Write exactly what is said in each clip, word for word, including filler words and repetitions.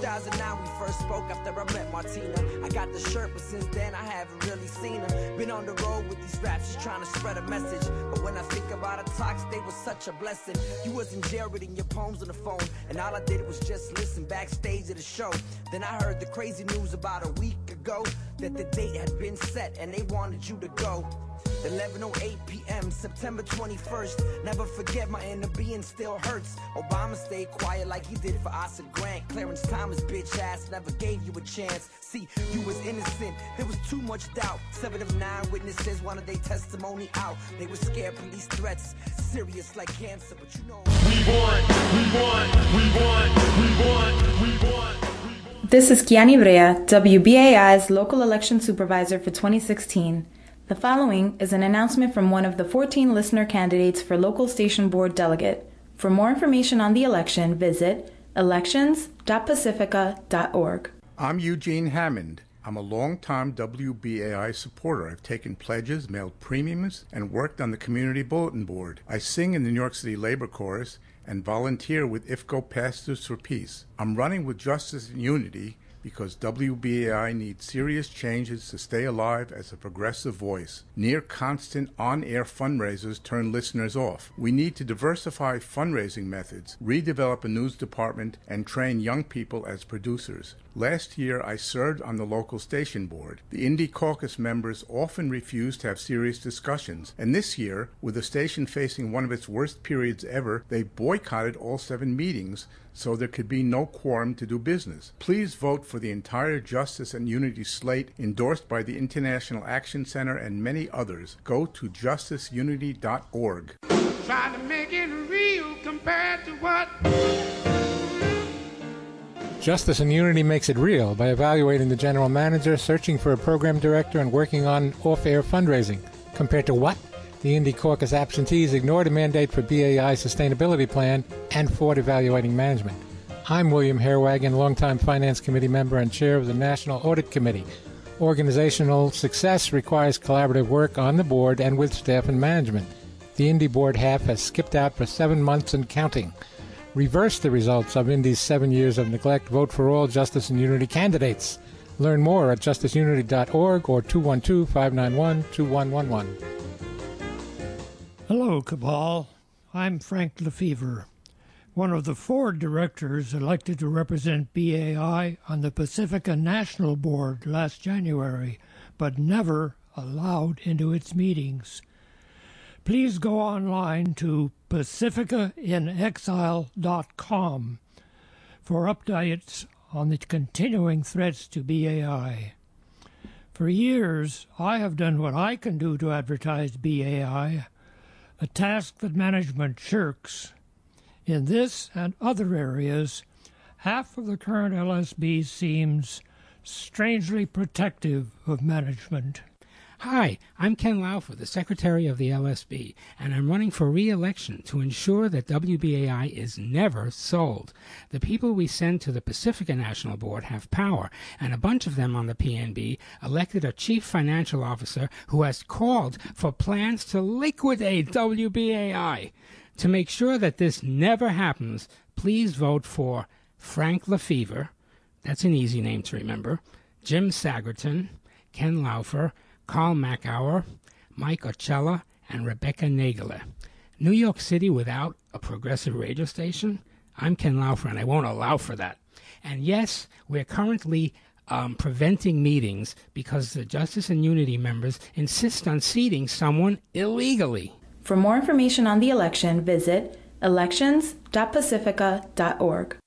thousand nine we first spoke after I met Martina. I got the shirt, but since then I haven't really seen her. Been on the road with these raps, just trying to spread a message. But when I think about her talks, they were such a blessing. You was in jail reading your poems on the phone, and all I did was just listen backstage at the show. Then I heard the crazy news about a week ago that the date had been set and they wanted you to go. eleven oh eight p.m. September twenty-first. Never forget, my inner being still hurts. Obama stayed quiet like he did for Asa Grant. Clarence Thomas bitch ass never gave you a chance. See, you was innocent, there was too much doubt. Seven of nine witnesses wanted their testimony out. They were scared, police threats, serious like cancer, but you know. We want, we want, we want, we want, we want. This is Kiani Brea, W B A I's local election supervisor for twenty sixteen. The following is an announcement from one of the fourteen listener candidates for local station board delegate. For more information on the election, visit elections dot pacifica dot org. I'm Eugene Hammond. I'm a longtime W B A I supporter. I've taken pledges, mailed premiums, and worked on the community bulletin board. I sing in the New York City Labor Chorus and volunteer with I F C O Pastors for Peace. I'm running with Justice and Unity because W B A I needs serious changes to stay alive as a progressive voice. Near constant on-air fundraisers turn listeners off. We need to diversify fundraising methods, redevelop a news department, and train young people as producers. Last year, I served on the local station board. The Indie Caucus members often refused to have serious discussions, and this year, with the station facing one of its worst periods ever, they boycotted all seven meetings so there could be no quorum to do business. Please vote for the entire Justice and Unity slate endorsed by the International Action Center and many others. Go to justice unity dot org. Try to make it real compared to what? Justice and Unity makes it real by evaluating the general manager, searching for a program director, and working on off-air fundraising. Compared to what? The Indie Caucus absentees ignored a mandate for B A I sustainability plan and fought evaluating management. I'm William Hairwagon, longtime Finance Committee member and chair of the National Audit Committee. Organizational success requires collaborative work on the board and with staff and management. The Indie board half has skipped out for seven months and counting. Reverse the results of Indie's seven years of neglect. Vote for all Justice and Unity candidates. Learn more at justice unity dot org or two one two, five nine one, two one one one. Hello, Cabal. I'm Frank Lefevre, one of the four directors elected to represent B A I on the Pacifica National Board last January, but never allowed into its meetings. Please go online to pacifica in exile dot com for updates on the continuing threats to B A I. For years, I have done what I can do to advertise B A I, a task that management shirks. In this and other areas, half of the current L S B seems strangely protective of management. Hi, I'm Ken Laufer, the Secretary of the L S B, and I'm running for re-election to ensure that W B A I is never sold. The people we send to the Pacifica National Board have power, and a bunch of them on the P N B elected a chief financial officer who has called for plans to liquidate W B A I. To make sure that this never happens, please vote for Frank Lefevre, that's an easy name to remember, Jim Sagerton, Ken Laufer, Carl Macauer, Mike Ocella, and Rebecca Nagler. New York City without a progressive radio station? I'm Ken Laufer, and I won't allow for that. And yes, we're currently um, preventing meetings because the Justice and Unity members insist on seating someone illegally. For more information on the election, visit elections dot pacifica dot org.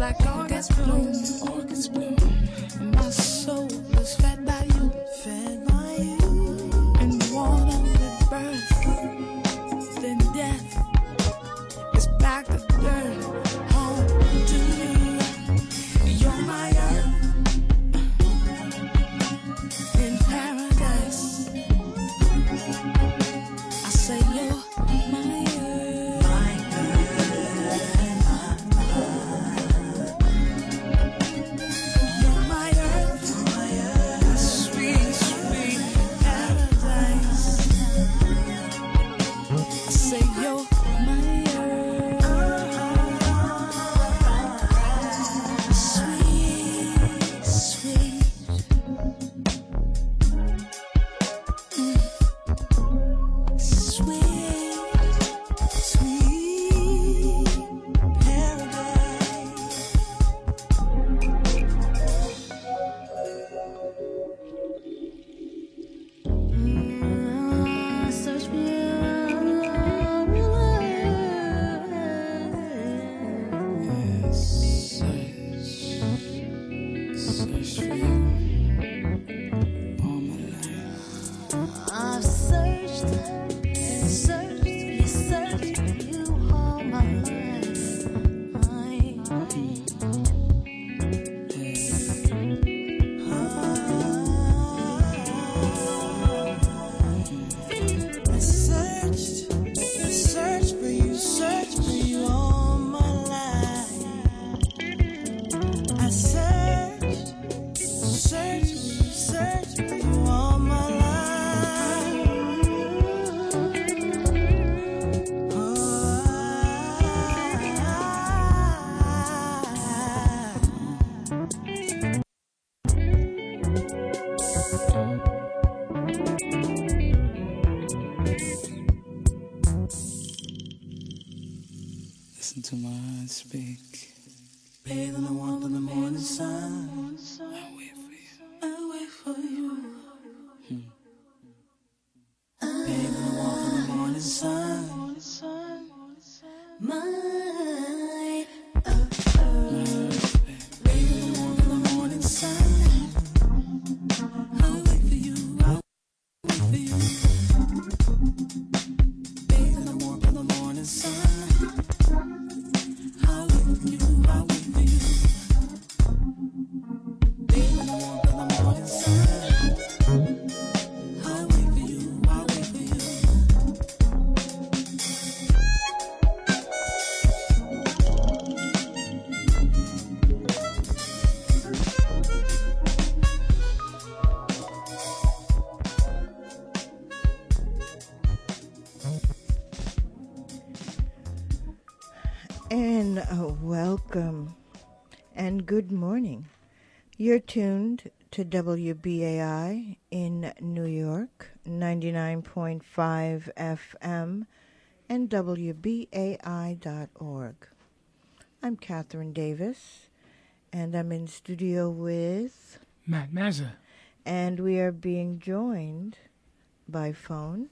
like August bloom. August bloom. And my soul is fed by you. Fed by you. And water with birth. Then death is back to dirt. Home to you. You're my earth. In paradise. I say you're my earth. My earth. You're my earth. My earth. Sweet, sweet paradise. I say you're my earth. Sweet, sweet. Sweet, sweet paradise. Mm, search for you. Yes, search, search for you all my life. I've searched, searched, researched for you all my life. I, I searched, searched for you, searched for you all my life. I searched, searched for you, searched for you all my life. Listen to my heart speak. Bathe in the warmth of the morning sun. I wait for you. I wait for you. Hmm. Bathe in the warmth of the morning sun. My uh, uh. Bathe in the warmth of the morning sun. I'll wait for you. I'll wait for you. Bathe in the warmth of the morning sun. I'll wait for you. I'll wait for you. Bathe in the warmth of the morning sun. I'll wait for you. I'll wait for you. And uh, welcome and good morning. You're tuned to W B A I in New York, ninety-nine point five F M, and W B A I dot org. I'm Catherine Davis, and I'm in studio with Matt Mazza. and we are being joined by phone.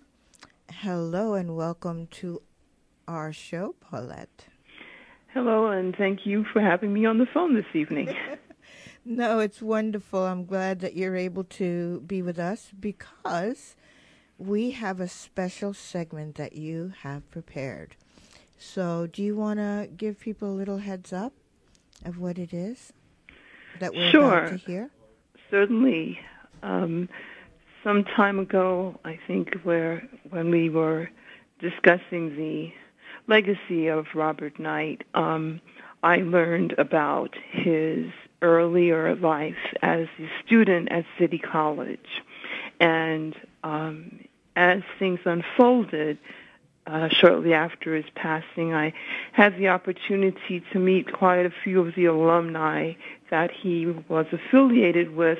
Hello and welcome to our show, Paulette. Hello, and thank you for having me on the phone this evening. No, it's wonderful. I'm glad that you're able to be with us because we have a special segment that you have prepared. So do you want to give people a little heads up of what it is that we're Sure. about to hear? Certainly. Um, some time ago, I think, where when we were discussing the legacy of Robert Knight, um, I learned about his earlier life as a student at City College. And um, as things unfolded, uh, shortly after his passing, I had the opportunity to meet quite a few of the alumni that he was affiliated with,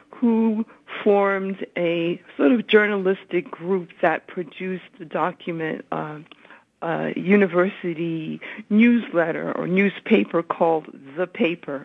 who formed a sort of journalistic group that produced the document uh, uh, university newsletter or newspaper called The Paper,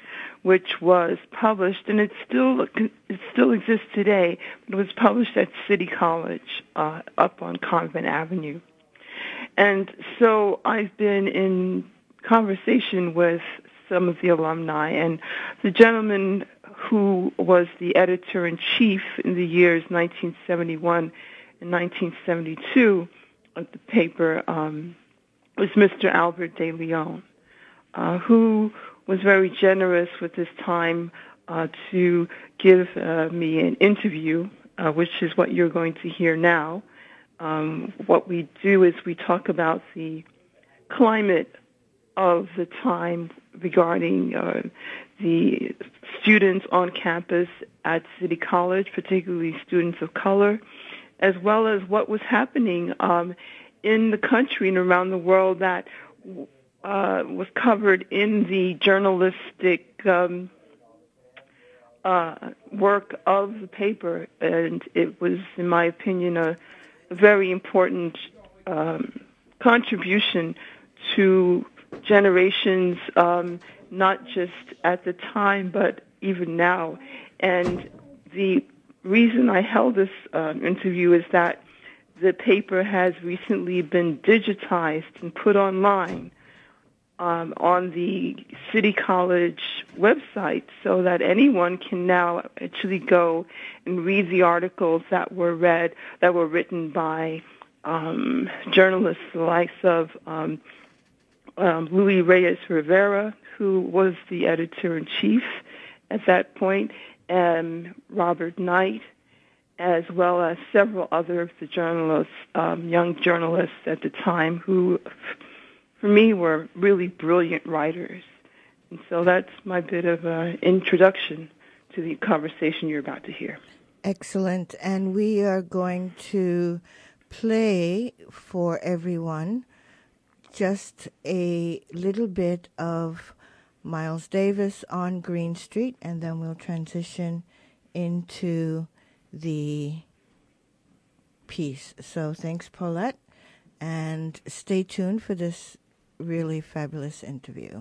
which was published, and it still it still exists today, but it was published at City College uh, up on Convent Avenue. And so I've been in conversation with some of the alumni. And the gentleman who was the editor-in-chief in the years nineteen seventy-one and nineteen seventy-two of the paper um, was Mister Albert de Leon, uh, who was very generous with his time uh, to give uh, me an interview, uh, which is what you're going to hear now. Um, what we do is we talk about the climate of the time regarding uh, the students on campus at City College, particularly students of color, as well as what was happening um, in the country and around the world that uh, was covered in the journalistic um, uh, work of the paper. And it was, in my opinion, a, a very important um, contribution to generations, um, not just at the time, but even now. And the reason I held this uh, interview is that the paper has recently been digitized and put online um, on the City College website, so that anyone can now actually go and read the articles that were read, that were written by um, journalists the likes of um, um, Luis Reyes Rivera, who was the editor-in-chief at that point, and Robert Knight, as well as several other of the journalists, um, young journalists at the time, who, for me, were really brilliant writers. And so that's my bit of an introduction to the conversation you're about to hear. Excellent. And we are going to play for everyone just a little bit of Miles Davis on Green Street, and then we'll transition into the piece. So thanks, Paulette, and stay tuned for this really fabulous interview.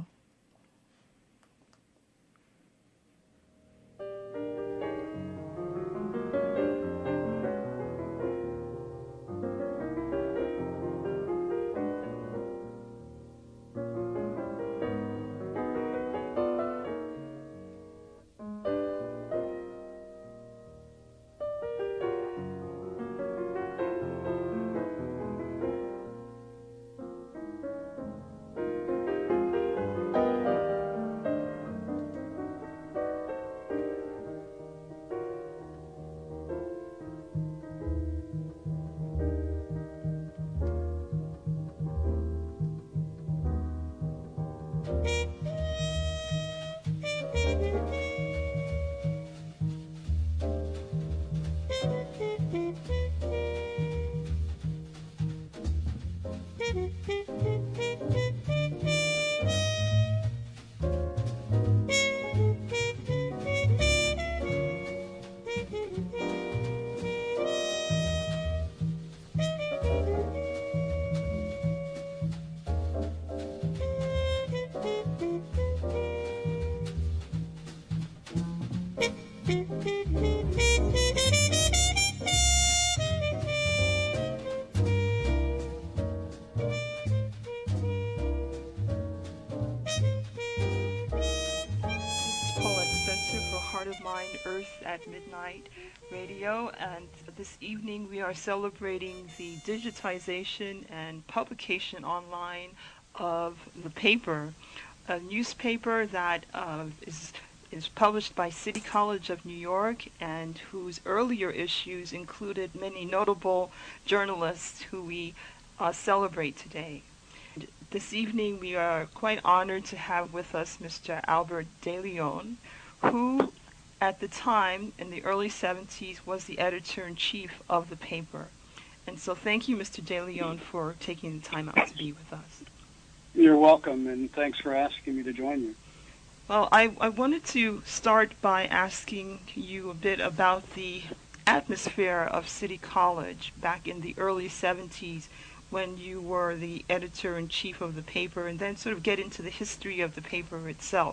At Midnight Radio, and this evening we are celebrating the digitization and publication online of the paper, a newspaper that uh, is is published by City College of New York, and whose earlier issues included many notable journalists who we uh, celebrate today. And this evening we are quite honored to have with us Mister Albert de Leon, who at the time, in the early seventies, was the editor-in-chief of the paper. And so thank you, Mister De Leon, for taking the time out to be with us. You're welcome, and thanks for asking me to join you. Well, I, I wanted to start by asking you a bit about the atmosphere of City College back in the early seventies when you were the editor-in-chief of the paper, and then sort of get into the history of the paper itself.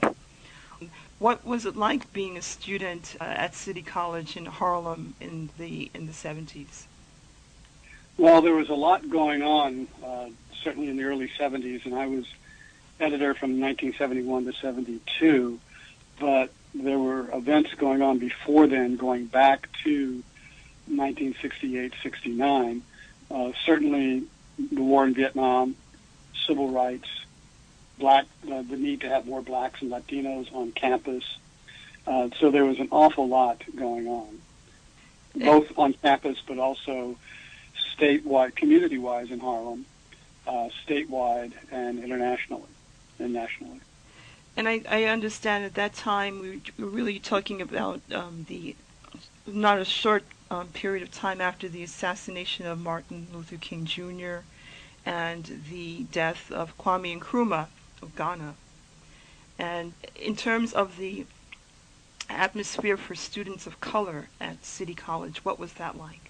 What was it like being a student uh, at City College in Harlem in the in the seventies? Well, there was a lot going on, uh, certainly in the early seventies, and I was editor from nineteen seventy-one to seventy-two, but there were events going on before then, going back to nineteen sixty-eight sixty-nine. Uh, certainly the war in Vietnam, civil rights, black, uh, the need to have more blacks and Latinos on campus. Uh, so there was an awful lot going on, both on campus but also statewide, community-wise in Harlem, uh, statewide and internationally and nationally. And I, I understand at that time we were really talking about um, the not a short um, period of time after the assassination of Martin Luther King Junior and the death of Kwame Nkrumah of Ghana. And in terms of the atmosphere for students of color at City College, what was that like?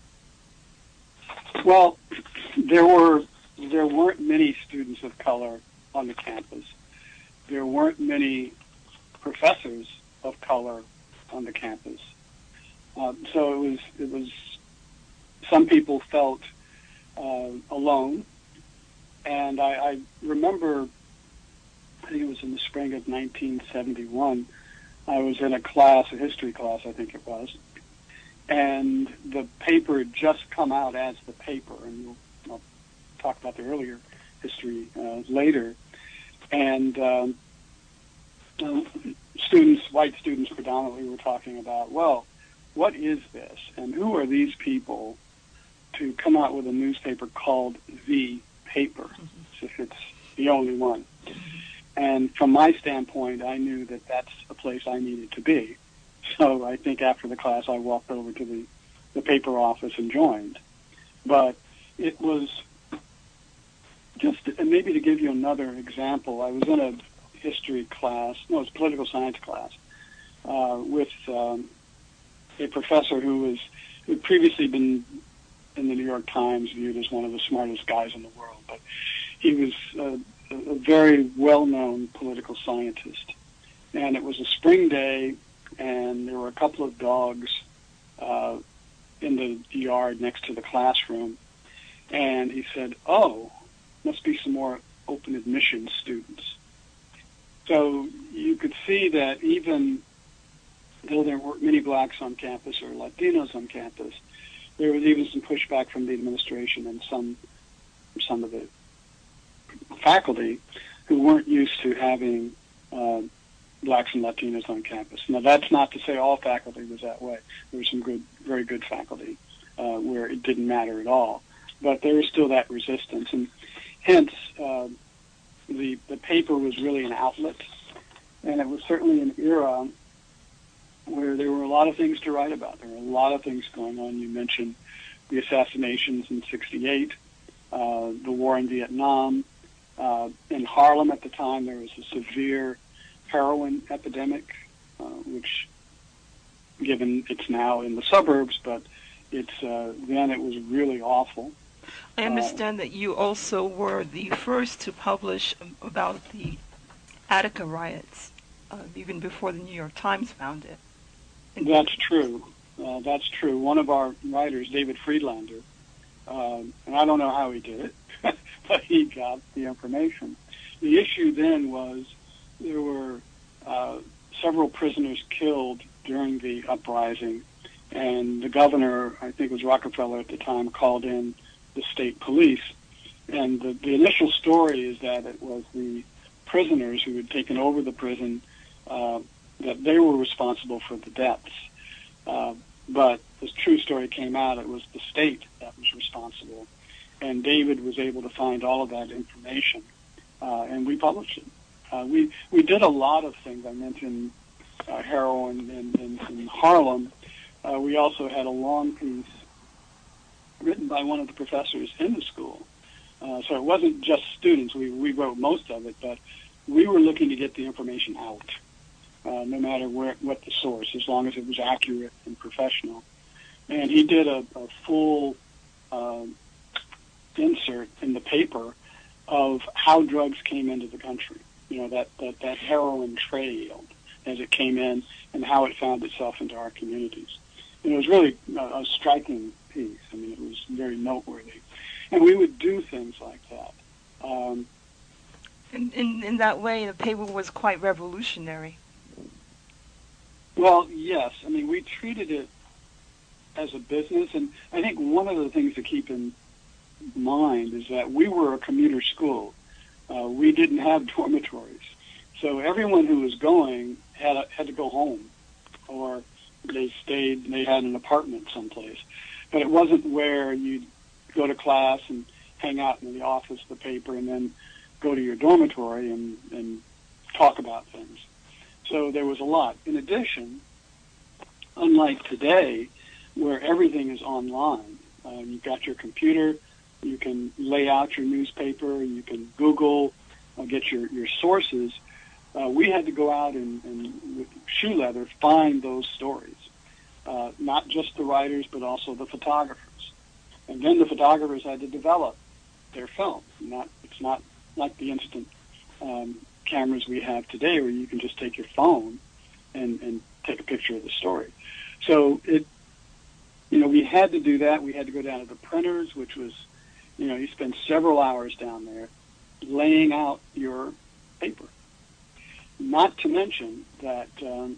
Well, there were there weren't many students of color on the campus. There weren't many professors of color on the campus. Uh, so it was it was some people felt uh, alone, and I, I remember I think it was in the spring of nineteen seventy-one. I was in a class, a history class, I think it was, and the paper had just come out as the paper, and we'll, I'll talk about the earlier history uh, later. And um, uh, students, white students predominantly, were talking about, well, what is this, and who are these people to come out with a newspaper called The Paper, as if it's the only one. And from my standpoint, I knew that that's a place I needed to be. So I think after the class, I walked over to the, the paper office and joined. But it was just, and maybe to give you another example, I was in a history class, no, it was a political science class, uh, with um, a professor who was who had previously been in the New York Times viewed as one of the smartest guys in the world, but he was uh, a very well-known political scientist. And it was a spring day, and there were a couple of dogs uh, in the yard next to the classroom. And he said, oh, must be some more open admission students. So you could see that even though there weren't many blacks on campus or Latinos on campus, there was even some pushback from the administration and some some of the faculty who weren't used to having uh, blacks and Latinos on campus. Now, that's not to say all faculty was that way. There was some good, very good faculty uh, where it didn't matter at all. But there was still that resistance, and hence uh, the the paper was really an outlet, and it was certainly an era where there were a lot of things to write about. There were a lot of things going on. You mentioned the assassinations in sixty-eight, uh, the war in Vietnam. Uh, in Harlem at the time, there was a severe heroin epidemic, uh, which, given it's now in the suburbs, but it's uh, then it was really awful. I understand uh, that you also were the first to publish about the Attica riots, uh, even before the New York Times found it. That's true. Uh, that's true. One of our writers, David Friedlander, um, and I don't know how he did it, but he got the information. The issue then was there were uh, several prisoners killed during the uprising, and the governor, I think it was Rockefeller at the time, called in the state police. And the, the initial story is that it was the prisoners who had taken over the prison, uh, that they were responsible for the deaths. Uh, but the true story came out, it was the state that was responsible. And David was able to find all of that information, uh, and we published it. Uh, we we did a lot of things. I mentioned uh, heroin in, in, in Harlem. Uh, we also had a long piece written by one of the professors in the school. Uh, so it wasn't just students. We, we wrote most of it, but we were looking to get the information out, uh, no matter where what the source, as long as it was accurate and professional. And he did a, a full uh, insert in the paper of how drugs came into the country. You know, that, that, that heroin trail as it came in and how it found itself into our communities. And it was really a, a striking piece. I mean, it was very noteworthy. And we would do things like that. Um, In, in, in that way, the paper was quite revolutionary. Well, yes. I mean, we treated it as a business, and I think one of the things to keep in mind is that we were a commuter school. Uh, we didn't have dormitories. So everyone who was going had a, had to go home, or they stayed, they had an apartment someplace. But it wasn't where you'd go to class and hang out in the office, the paper, and then go to your dormitory and, and talk about things. So there was a lot. In addition, unlike today, where everything is online, uh, you've got your computer, you can lay out your newspaper, you can Google, uh, get your, your sources. Uh, we had to go out and, and with shoe leather find those stories, uh, not just the writers, but also the photographers. And then the photographers had to develop their film. Not, it's not like the instant um, cameras we have today where you can just take your phone and, and take a picture of the story. So it, you know, we had to do that. We had to go down to the printers, which was, you know, you spend several hours down there laying out your paper. Not to mention that um,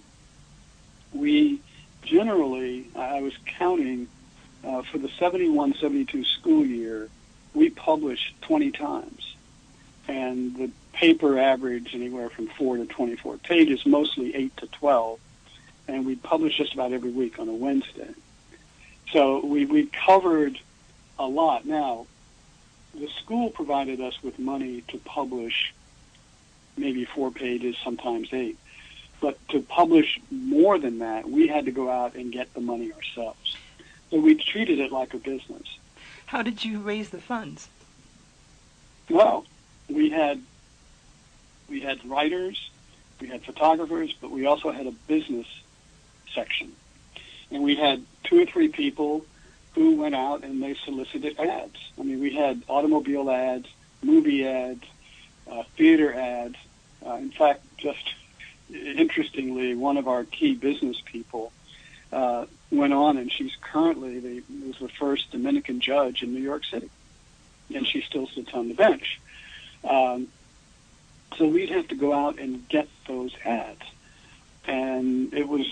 we generally, I was counting, uh, for the seventy-one seventy-two school year, we published twenty times. And the paper averaged anywhere from four to twenty-four pages, mostly eight to twelve. And we published just about every week on a Wednesday. So we, we covered a lot. Now, the school provided us with money to publish maybe four pages, sometimes eight. But to publish more than that, we had to go out and get the money ourselves. So we treated it like a business. How did you raise the funds? Well, we had we had writers, we had photographers, but we also had a business section. And we had two or three people who went out and they solicited ads. I mean, we had automobile ads, movie ads, uh, theater ads. Uh, in fact, just interestingly, one of our key business people uh, went on, and she's currently the was the first Dominican judge in New York City, and she still sits on the bench. Um, so we'd have to go out and get those ads, and it was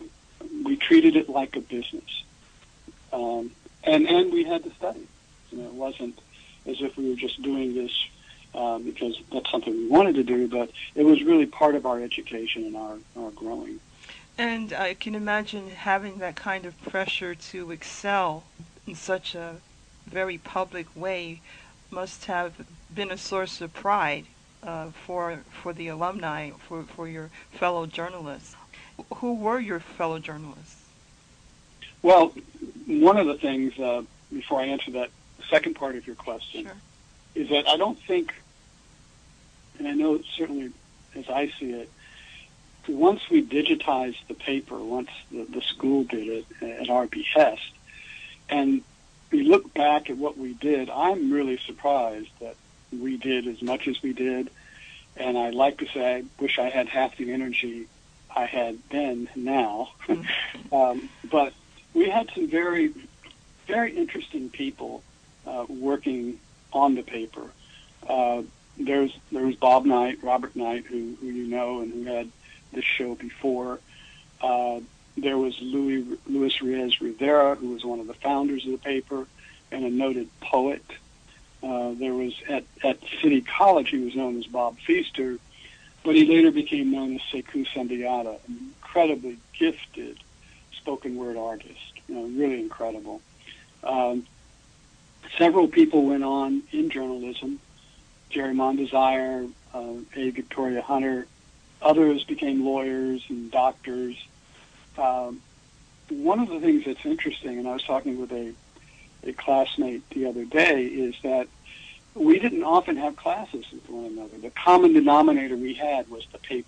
we treated it like a business, um, and and we had to study. You know, it wasn't as if we were just doing this um, because that's something we wanted to do, but it was really part of our education and our, our growing. And I can imagine having that kind of pressure to excel in such a very public way must have been a source of pride uh, for for the alumni, for, for your fellow journalists. Who were your fellow journalists? Well, one of the things, uh, before I answer that second part of your question, sure. is that I don't think, and I know certainly as I see it, once we digitized the paper, once the, the school did it at our behest, and we look back at what we did, I'm really surprised that we did as much as we did, and I like to say I wish I had half the energy I had then now. um, but we had some very, very interesting people uh, working on the paper. Uh, there's there was Bob Knight, Robert Knight, who, who you know and who had this show before. Uh, there was Louis, Luis Reyes Rivera, who was one of the founders of the paper and a noted poet. Uh, there was at, at City College, he was known as Bob Feaster, but he later became known as Sekou Sandiata, an incredibly gifted spoken word artist, you know, really incredible. Um, several people went on in journalism, Jerry Mondesire, uh, A. Victoria Hunter. Others became lawyers and doctors. Um, one of the things that's interesting, and I was talking with a, a classmate the other day, is that we didn't often have classes with one another. The common denominator we had was the paper.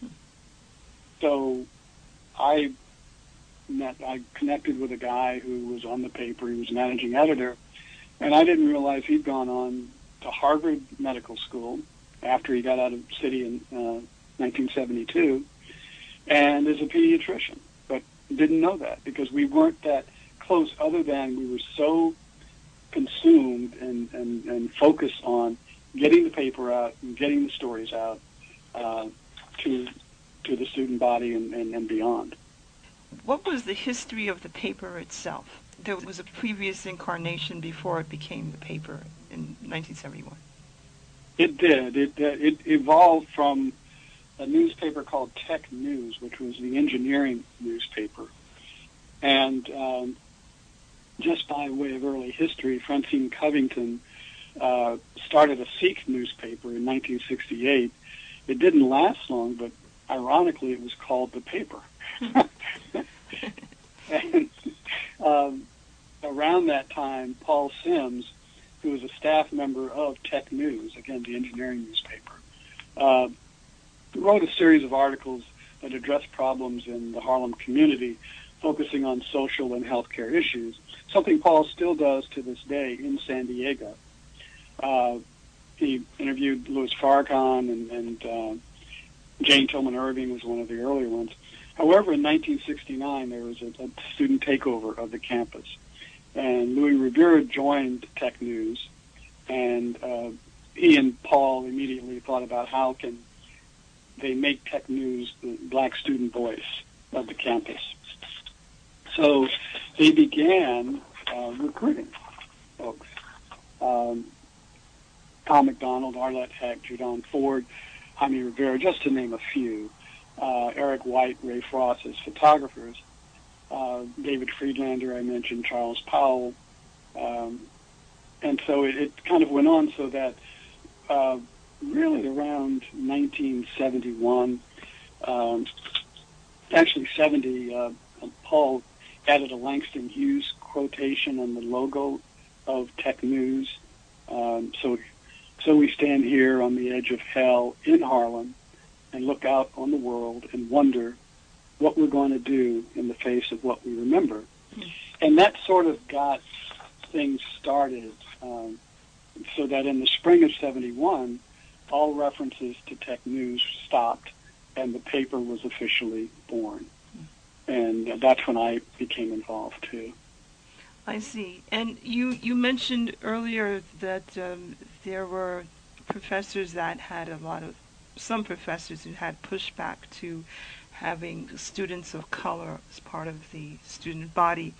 So I met, I connected with a guy who was on the paper. He was managing editor, and I didn't realize he'd gone on to Harvard Medical School after he got out of City in uh, nineteen seventy-two, and is a pediatrician, but didn't know that because we weren't that close, other than we were so consumed and, and, and focused on getting the paper out and getting the stories out uh, to to the student body and, and, and beyond. What was the history of the paper itself? There was a previous incarnation before it became the paper in nineteen seventy-one. It did. It uh, it evolved from a newspaper called Tech News, which was the engineering newspaper. And um, just by way of early history, Francine Covington uh, started a Sikh newspaper in nineteen sixty-eight. It didn't last long, but ironically, it was called The Paper. And um, around that time, Paul Sims, who was a staff member of Tech News, again, the engineering newspaper, uh, wrote a series of articles that addressed problems in the Harlem community, focusing on social and healthcare issues, something Paul still does to this day in San Diego. Uh, he interviewed Louis Farrakhan, and, and uh, Jane Tillman Irving was one of the earlier ones. However, in nineteen sixty-nine, there was a, a student takeover of the campus, and Louis Rivera joined Tech News, and uh, he and Paul immediately thought about how can they make Tech News the black student voice of the campus. So they began uh, recruiting folks. Um, Tom McDonald, Arlette Heck, Judon Ford, Jaime Rivera, just to name a few. Uh, Eric White, Ray Frost as photographers. Uh, David Friedlander, I mentioned, Charles Powell. Um, and so it, it kind of went on so that uh, really around nineteen seventy-one, um, actually seventy, uh, Paul added a Langston Hughes quotation on the logo of Tech News. Um, so, so we stand here on the edge of hell in Harlem and look out on the world and wonder what we're going to do in the face of what we remember. Mm-hmm. And that sort of got things started, um, so that in the spring of seventy-one, all references to Tech News stopped, and the paper was officially born. Mm-hmm. And that's when I became involved, too. I see. And you, you mentioned earlier that um, there were professors that had a lot of, some professors who had pushback to having students of color as part of the student body.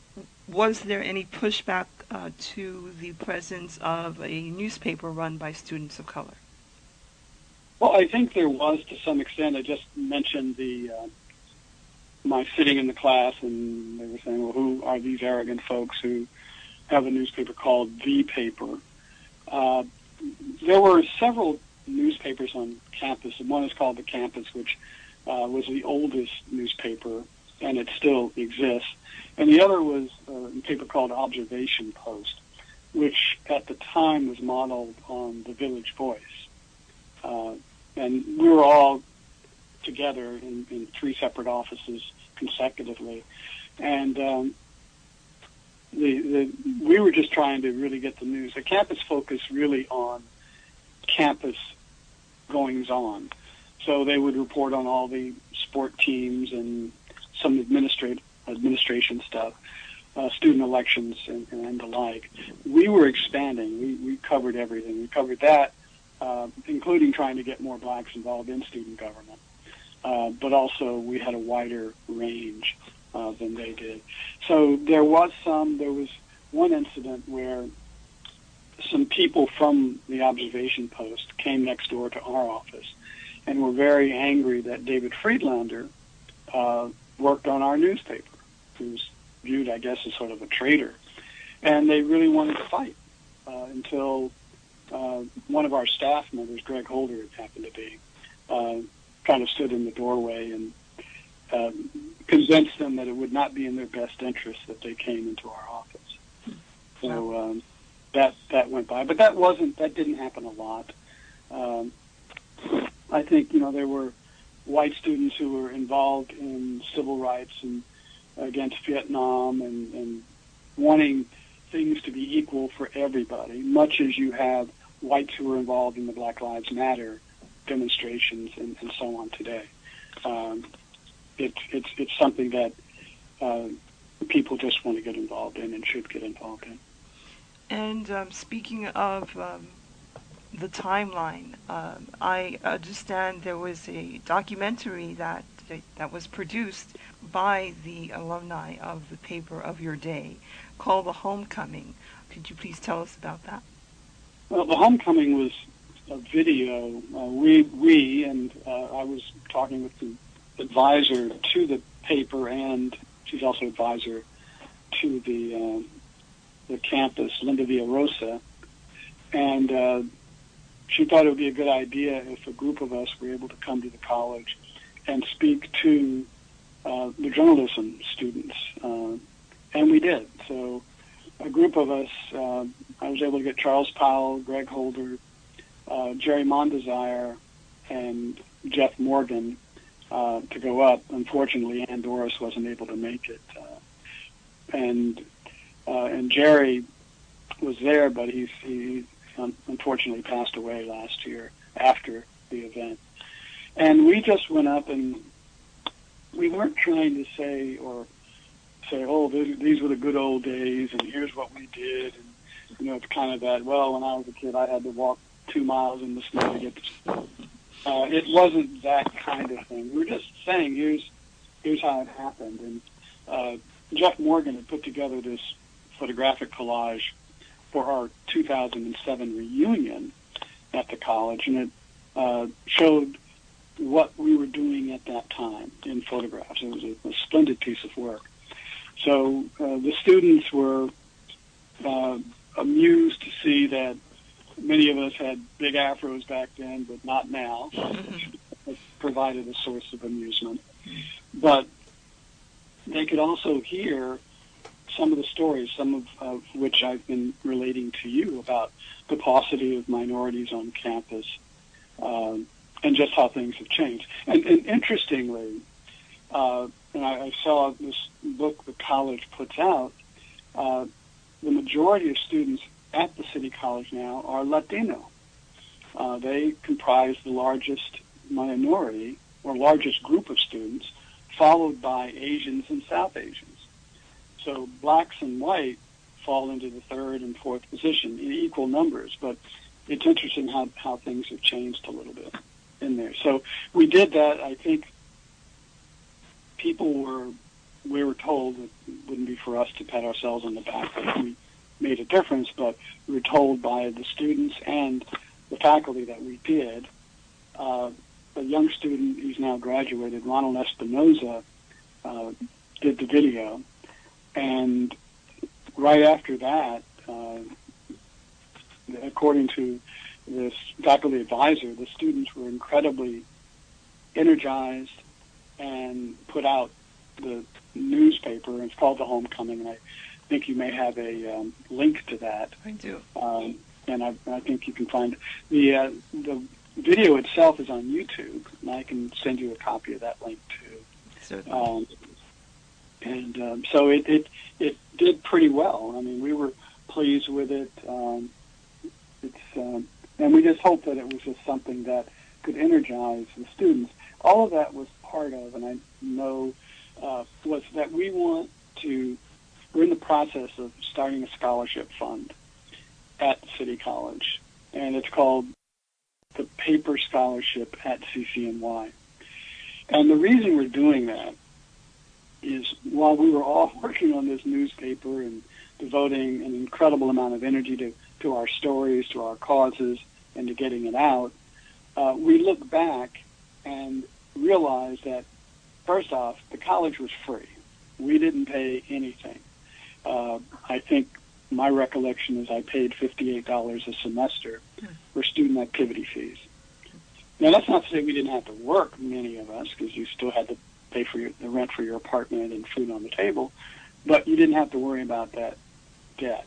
Was there any pushback uh, to the presence of a newspaper run by students of color? Well, I think there was to some extent. I just mentioned the uh, my sitting in the class, and they were saying, well, who are these arrogant folks who have a newspaper called The Paper? Uh, there were several newspapers on campus, and one is called The Campus, which uh, was the oldest newspaper, and it still exists. And the other was a paper called Observation Post, which at the time was modeled on the Village Voice. Uh, and we were all together in, in three separate offices consecutively. And um, the, the, we were just trying to really get the news. The campus focused really on campus goings-on. So they would report on all the sport teams and some administrative administration stuff, uh, student elections, and, and the like. We were expanding. We, we covered everything. We covered that, uh, including trying to get more blacks involved in student government. Uh, but also we had a wider range uh, than they did. So there was some, there was one incident where some people from the observation post came next door to our office and were very angry that David Friedlander uh, worked on our newspaper, who was viewed, I guess, as sort of a traitor. And they really wanted to fight uh, until uh, one of our staff members, Greg Holder, it happened to be, uh, kind of stood in the doorway and uh, convinced them that it would not be in their best interest that they came into our office. So um, that that went by, but that wasn't that didn't happen a lot. Um, I think you know there were white students who were involved in civil rights and against Vietnam and, and wanting things to be equal for everybody, much as you have whites who were involved in the Black Lives Matter demonstrations and, and so on today. Um, it, it's it's something that uh, people just want to get involved in and should get involved in. And um, speaking of um, the timeline. Um, I understand there was a documentary that that was produced by the alumni of the paper of your day called The Homecoming. Could you please tell us about that? Well, The Homecoming was a video. Uh, we, we, and uh, I was talking with the advisor to the paper, and she's also advisor to the uh, the campus, Linda Villarosa, and uh, she thought it would be a good idea if a group of us were able to come to the college and speak to uh, the journalism students, uh, and we did. So a group of us, uh, I was able to get Charles Powell, Greg Holder, uh, Jerry Mondesire, and Jeff Morgan uh, to go up. Unfortunately, Ann Doris wasn't able to make it, uh, and uh, and Jerry was there, but he's he unfortunately passed away last year after the event. And we just went up, and we weren't trying to say or say, oh, these were the good old days, and here's what we did. And, you know, it's kind of that, well, when I was a kid, I had to walk two miles in the snow to get to school. Uh, it wasn't that kind of thing. We were just saying, here's here's how it happened. And uh, Jeff Morgan had put together this photographic collage for our two thousand seven reunion at the college, and it uh, showed what we were doing at that time in photographs. It was a, a splendid piece of work. So uh, the students were uh, amused to see that many of us had big afros back then, but not now. It provided a source of amusement. But they could also hear some of the stories, some of, of which I've been relating to you about the paucity of minorities on campus, um, and just how things have changed. And, and interestingly, uh, and I, I saw this book the college puts out, uh, the majority of students at the City College now are Latino. Uh, they comprise the largest minority or largest group of students, followed by Asians and South Asians. So blacks and white fall into the third and fourth position in equal numbers, but it's interesting how, how things have changed a little bit in there. So we did that. I think people were, we were told it wouldn't be for us to pat ourselves on the back that we made a difference, but we were told by the students and the faculty that we did. Uh, a young student who's now graduated, Ronald Espinoza, uh, did the video. And right after that, uh, according to this faculty advisor, the students were incredibly energized and put out the newspaper, and it's called The Homecoming, and I think you may have a um, link to that. I do. Um, and I, I think you can find the uh, the video itself is on YouTube, and I can send you a copy of that link too. Certainly. Um, and um, so it, it it did pretty well. I mean, we were pleased with it. Um, it's um, and we just hoped that it was just something that could energize the students. All of that was part of, and I know uh, was that we want to. We're in the process of starting a scholarship fund at City College, and it's called the Paper Scholarship at C C N Y. And the reason we're doing that is while we were all working on this newspaper and devoting an incredible amount of energy to, to our stories, to our causes, and to getting it out, uh, we look back and realize that, first off, the college was free. We didn't pay anything. Uh, I think my recollection is I paid fifty-eight dollars a semester for student activity fees. Now, that's not to say we didn't have to work, many of us, because you still had to pay for your, the rent for your apartment and food on the table, but you didn't have to worry about that debt.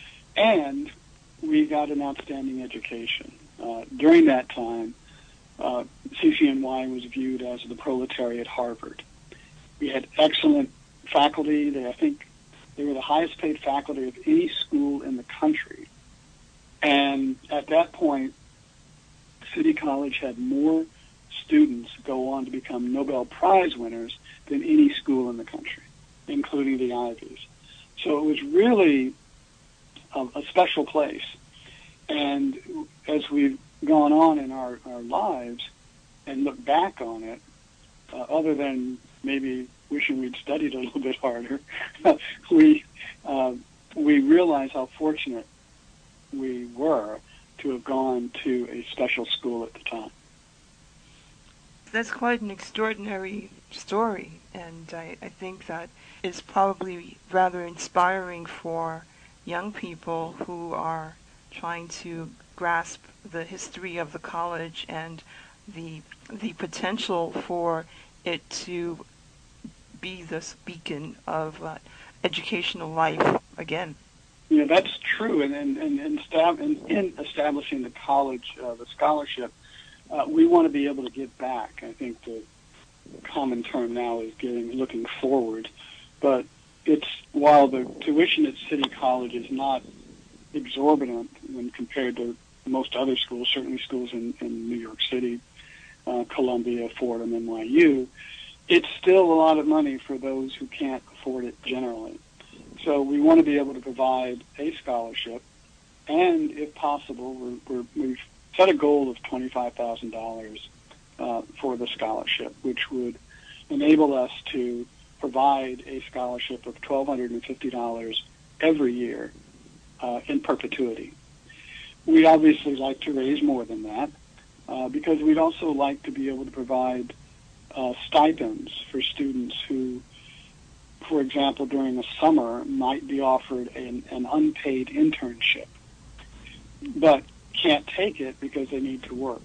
And we got an outstanding education. Uh, during that time, uh, C C N Y was viewed as the proletariat Harvard. We had excellent faculty. They, I think they were the highest paid faculty of any school in the country. And at that point, City College had more students go on to become Nobel Prize winners than any school in the country, including the Ivies. So it was really a, a special place. And as we've gone on in our, our lives and look back on it, uh, other than maybe wishing we'd studied a little bit harder, we uh, we realize how fortunate we were to have gone to a special school at the time. That's quite an extraordinary story, and I, I think that is probably rather inspiring for young people who are trying to grasp the history of the college and the the potential for it to be this beacon of uh, educational life again. Yeah, that's true, and and and, and stab, in, in establishing the college, uh, the scholarship, uh, we want to be able to give back. I think the common term now is getting looking forward, but it's while the tuition at City College is not exorbitant when compared to most other schools, certainly schools in, in New York City, uh, Columbia, Fordham, N Y U, it's still a lot of money for those who can't afford it generally. So we want to be able to provide a scholarship, and if possible, we're, we're, we've set a goal of twenty-five thousand dollars uh, for the scholarship, which would enable us to provide a scholarship of one thousand two hundred fifty dollars every year uh, in perpetuity. We'd obviously like to raise more than that uh, because we'd also like to be able to provide uh, stipends for students who, for example, during the summer might be offered an, an unpaid internship, but can't take it because they need to work.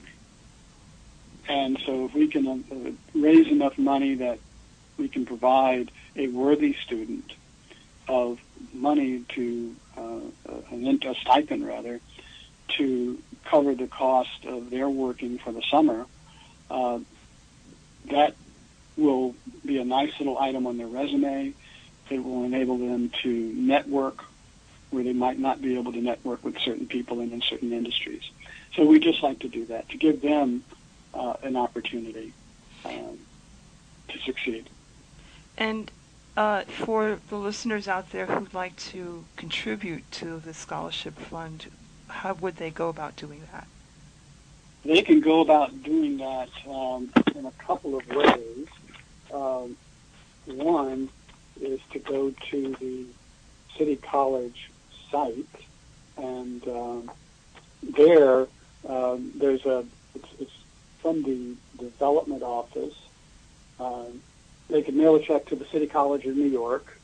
And so if we can uh, raise enough money that we can provide a worthy student of money to, uh, a, a stipend rather, to cover the cost of their working for the summer, uh, that will be a nice little item on their resume. It will enable them to network where they might not be able to network with certain people and in certain industries. So we just like to do that, to give them uh, an opportunity um, to succeed. And uh, for the listeners out there who'd like to contribute to the scholarship fund, how would they go about doing that? They can go about doing that um, in a couple of ways. Um, one is to go to the City College site, and um, there um, there's a it's, it's from the development office. Um, they can mail a check to the City College of New York,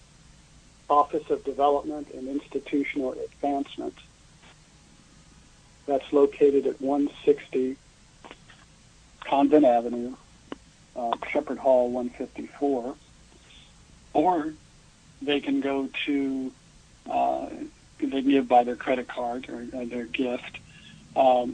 Office of Development and Institutional Advancement. That's located at one sixty Convent Avenue, uh, Shepherd Hall one fifty-four. Or they can go to, uh, they can give by their credit card or, or their gift, um,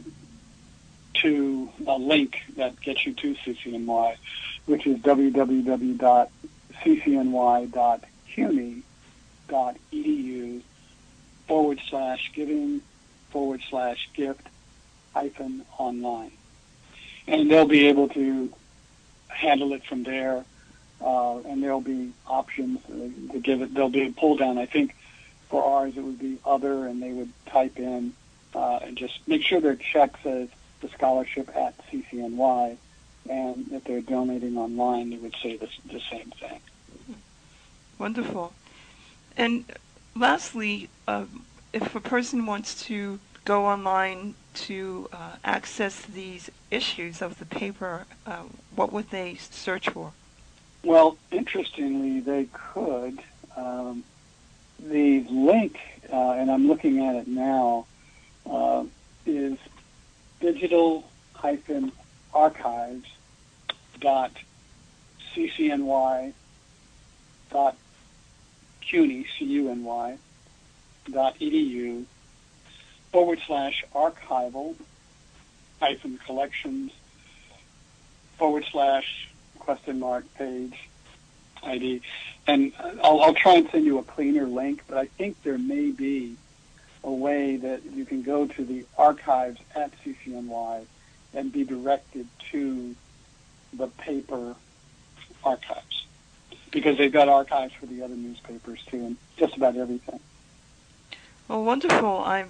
to a link that gets you to C C N Y, which is w w w dot c c n y dot cuny dot e d u forward slash giving forward slash gift hyphen online. And they'll be able to handle it from there, uh, and there'll be options uh, to give it. There'll be a pull down. I think for ours it would be other, and they would type in uh, and just make sure their check says the scholarship at C C N Y, and if they're donating online, they would say the, the same thing. Wonderful. And lastly, uh, if a person wants to go online to uh, access these issues of the paper, uh, what would they search for? Well, interestingly, they could. Um, the link, uh, and I'm looking at it now, uh, is digital dash archives dot c c n y dot cuny, C U N Y, dot edu forward slash archival hyphen collections forward slash question mark page I D. And I'll, I'll try and send you a cleaner link, but I think there may be a way that you can go to the archives at C C N Y and be directed to the paper archives, because they've got archives for the other newspapers too, and just about everything. Well, wonderful. I'm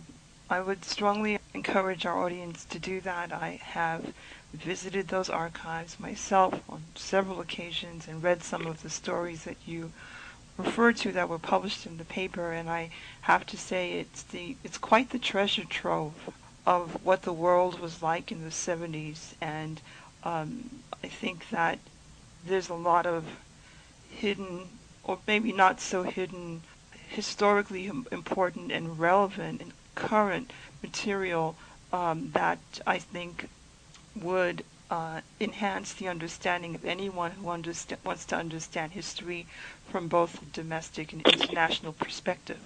I would strongly encourage our audience to do that. I have visited those archives myself on several occasions and read some of the stories that you referred to that were published in the paper, and I have to say it's the it's quite the treasure trove of what the world was like in the seventies, and um, I think that there's a lot of hidden, or maybe not so hidden, historically important and relevant and current material um, that I think would uh, enhance the understanding of anyone who understa- wants to understand history from both a domestic and international perspective.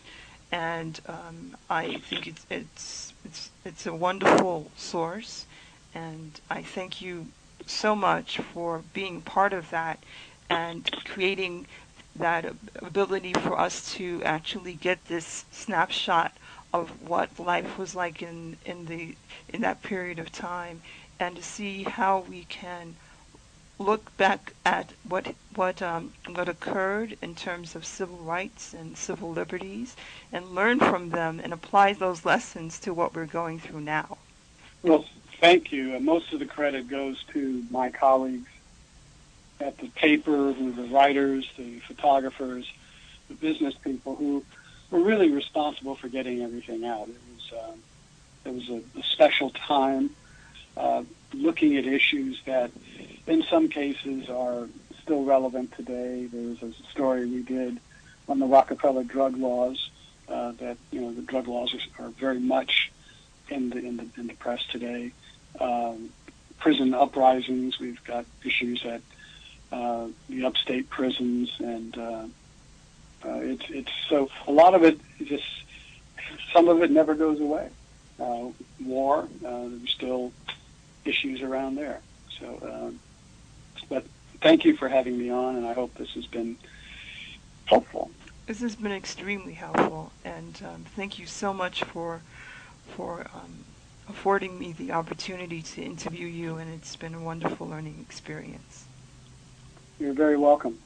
And um, I think it's it's it's it's a wonderful source, and I thank you so much for being part of that and creating that ability for us to actually get this snapshot of what life was like in, in the in that period of time, and to see how we can look back at what what um, what occurred in terms of civil rights and civil liberties, and learn from them and apply those lessons to what we're going through now. Well, thank you. And most of the credit goes to my colleagues at the paper, who the writers, the photographers, the business people who were really responsible for getting everything out. It was um, it was a, a special time, uh, looking at issues that, in some cases, are still relevant today. There was a story we did on the Rockefeller drug laws. Uh, that you know, the drug laws are, are very much in the in the in the press today. Um, prison uprisings. We've got issues at uh, the upstate prisons, and uh, uh, it's it's so a lot of it just some of it never goes away. Uh, war. Uh, there's still issues around there. So, um, but thank you for having me on, and I hope this has been helpful. This has been extremely helpful, and um, thank you so much for for um, affording me the opportunity to interview you, and it's been a wonderful learning experience. You're very welcome.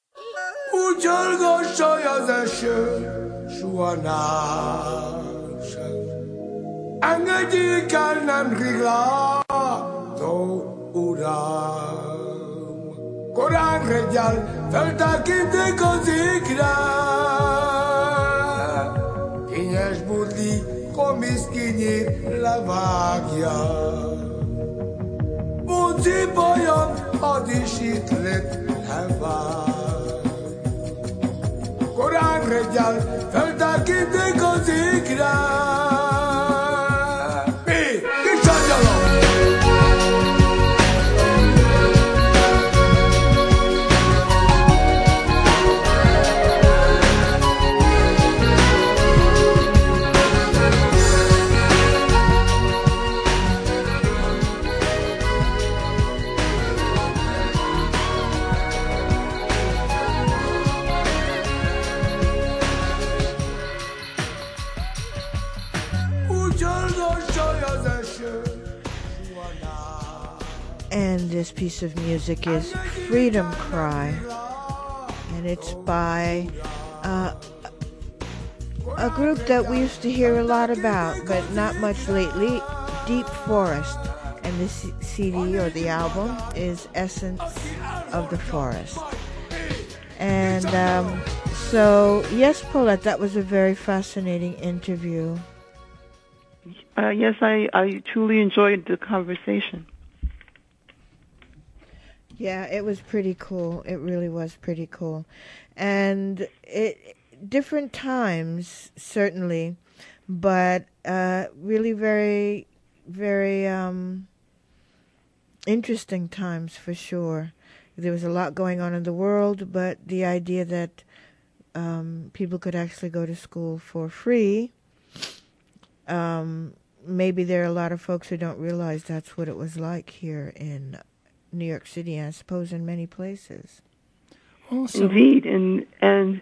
Koran rejal felta kinte kozikra Kinyes burdi komiskini lavagya Buzi boyon adishit let hava Koran rejal felta kinte kozikra And this piece of music is Freedom Cry, and it's by uh, a group that we used to hear a lot about, but not much lately, Deep Forest. And the C D or the album is Essence of the Forest. And um, so, yes, Paulette, that was a very fascinating interview. Uh, yes, I, I truly enjoyed the conversation. Yeah, it was pretty cool. It really was pretty cool. And it different times, certainly, but uh, really very, very um, interesting times for sure. There was a lot going on in the world, but the idea that um, people could actually go to school for free, um, maybe there are a lot of folks who don't realize that's what it was like here in New York City, and I suppose in many places. Also, indeed, and and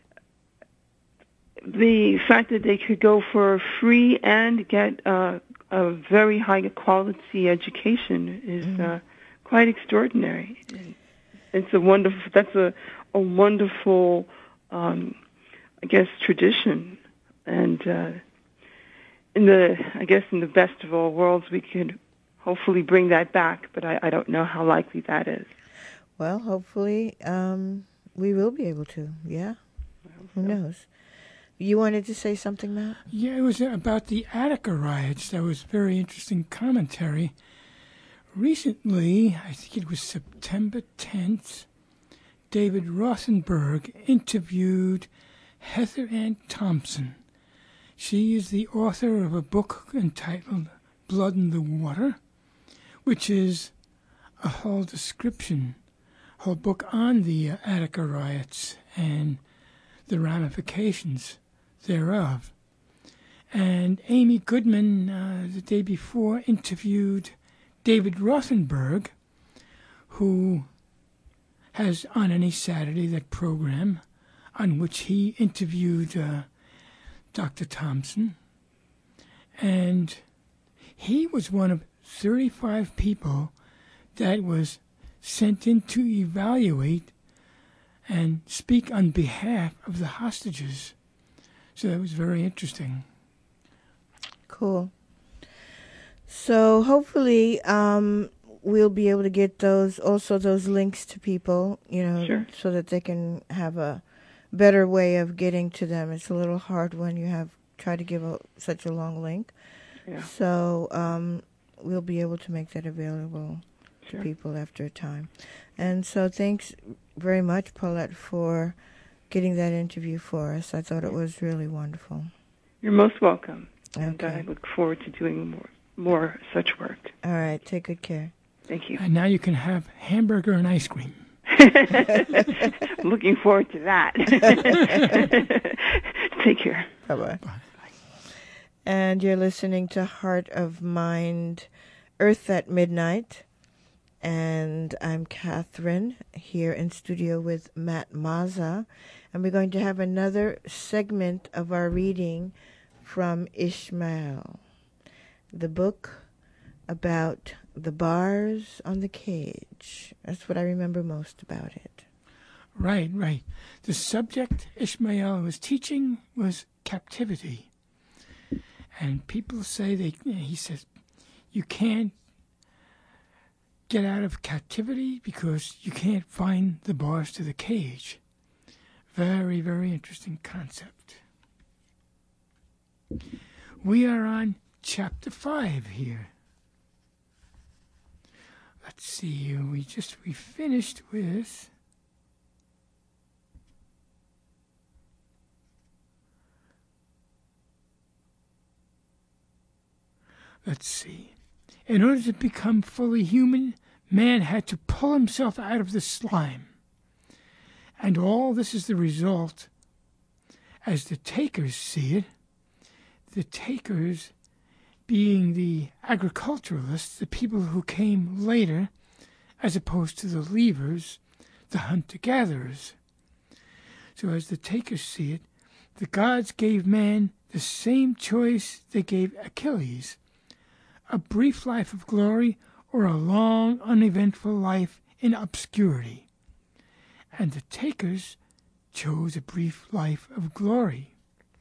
the fact that they could go for free and get uh, a very high quality education is mm-hmm. uh, quite extraordinary. It's a wonderful. That's a a wonderful, um, I guess, tradition, and uh, in the, I guess, in the best of all worlds, we could hopefully bring that back, but I, I don't know how likely that is. Well, hopefully um, we will be able to, yeah. Who knows? You wanted to say something, Matt? Yeah, it was about the Attica riots. That was very interesting commentary. Recently, I think it was September tenth, David Rothenberg interviewed Heather Ann Thompson. She is the author of a book entitled Blood in the Water, which is a whole description, a whole book on the uh, Attica riots and the ramifications thereof. And Amy Goodman, uh, the day before, interviewed David Rothenberg, who has On Any Saturday that program on which he interviewed uh, Doctor Thompson. And he was one of thirty-five people that was sent in to evaluate and speak on behalf of the hostages. So that was very interesting. Cool. So hopefully um, we'll be able to get those, also those links to people, you know, Sure. so that they can have a better way of getting to them. It's a little hard when you have try to give a, such a long link. Yeah. So um, we'll be able to make that available Sure. to people after a time. And so thanks very much, Paulette, for getting that interview for us. I thought it was really wonderful. You're most welcome. Okay. And I look forward to doing more, more such work. All right. Take good care. Thank you. And now you can have hamburger and ice cream. Looking forward to that. Take care. Bye-bye. Bye. And you're listening to Heart of Mind, Earth at Midnight. And I'm Catherine here in studio with Matt Mazza. And we're going to have another segment of our reading from Ishmael, the book about the bars on the cage. That's what I remember most about it. Right, right. The subject Ishmael was teaching was captivity. And people say, they. he says, you can't get out of captivity because you can't find the bars to the cage. Very, very interesting concept. We are on chapter five here. Let's see, we just, we finished with... Let's see. In order to become fully human, man had to pull himself out of the slime. And all this is the result, as the takers see it, the takers being the agriculturalists, the people who came later, as opposed to the leavers, the hunter-gatherers. So as the takers see it, the gods gave man the same choice they gave Achilles, a brief life of glory or a long, uneventful life in obscurity. And the takers chose a brief life of glory.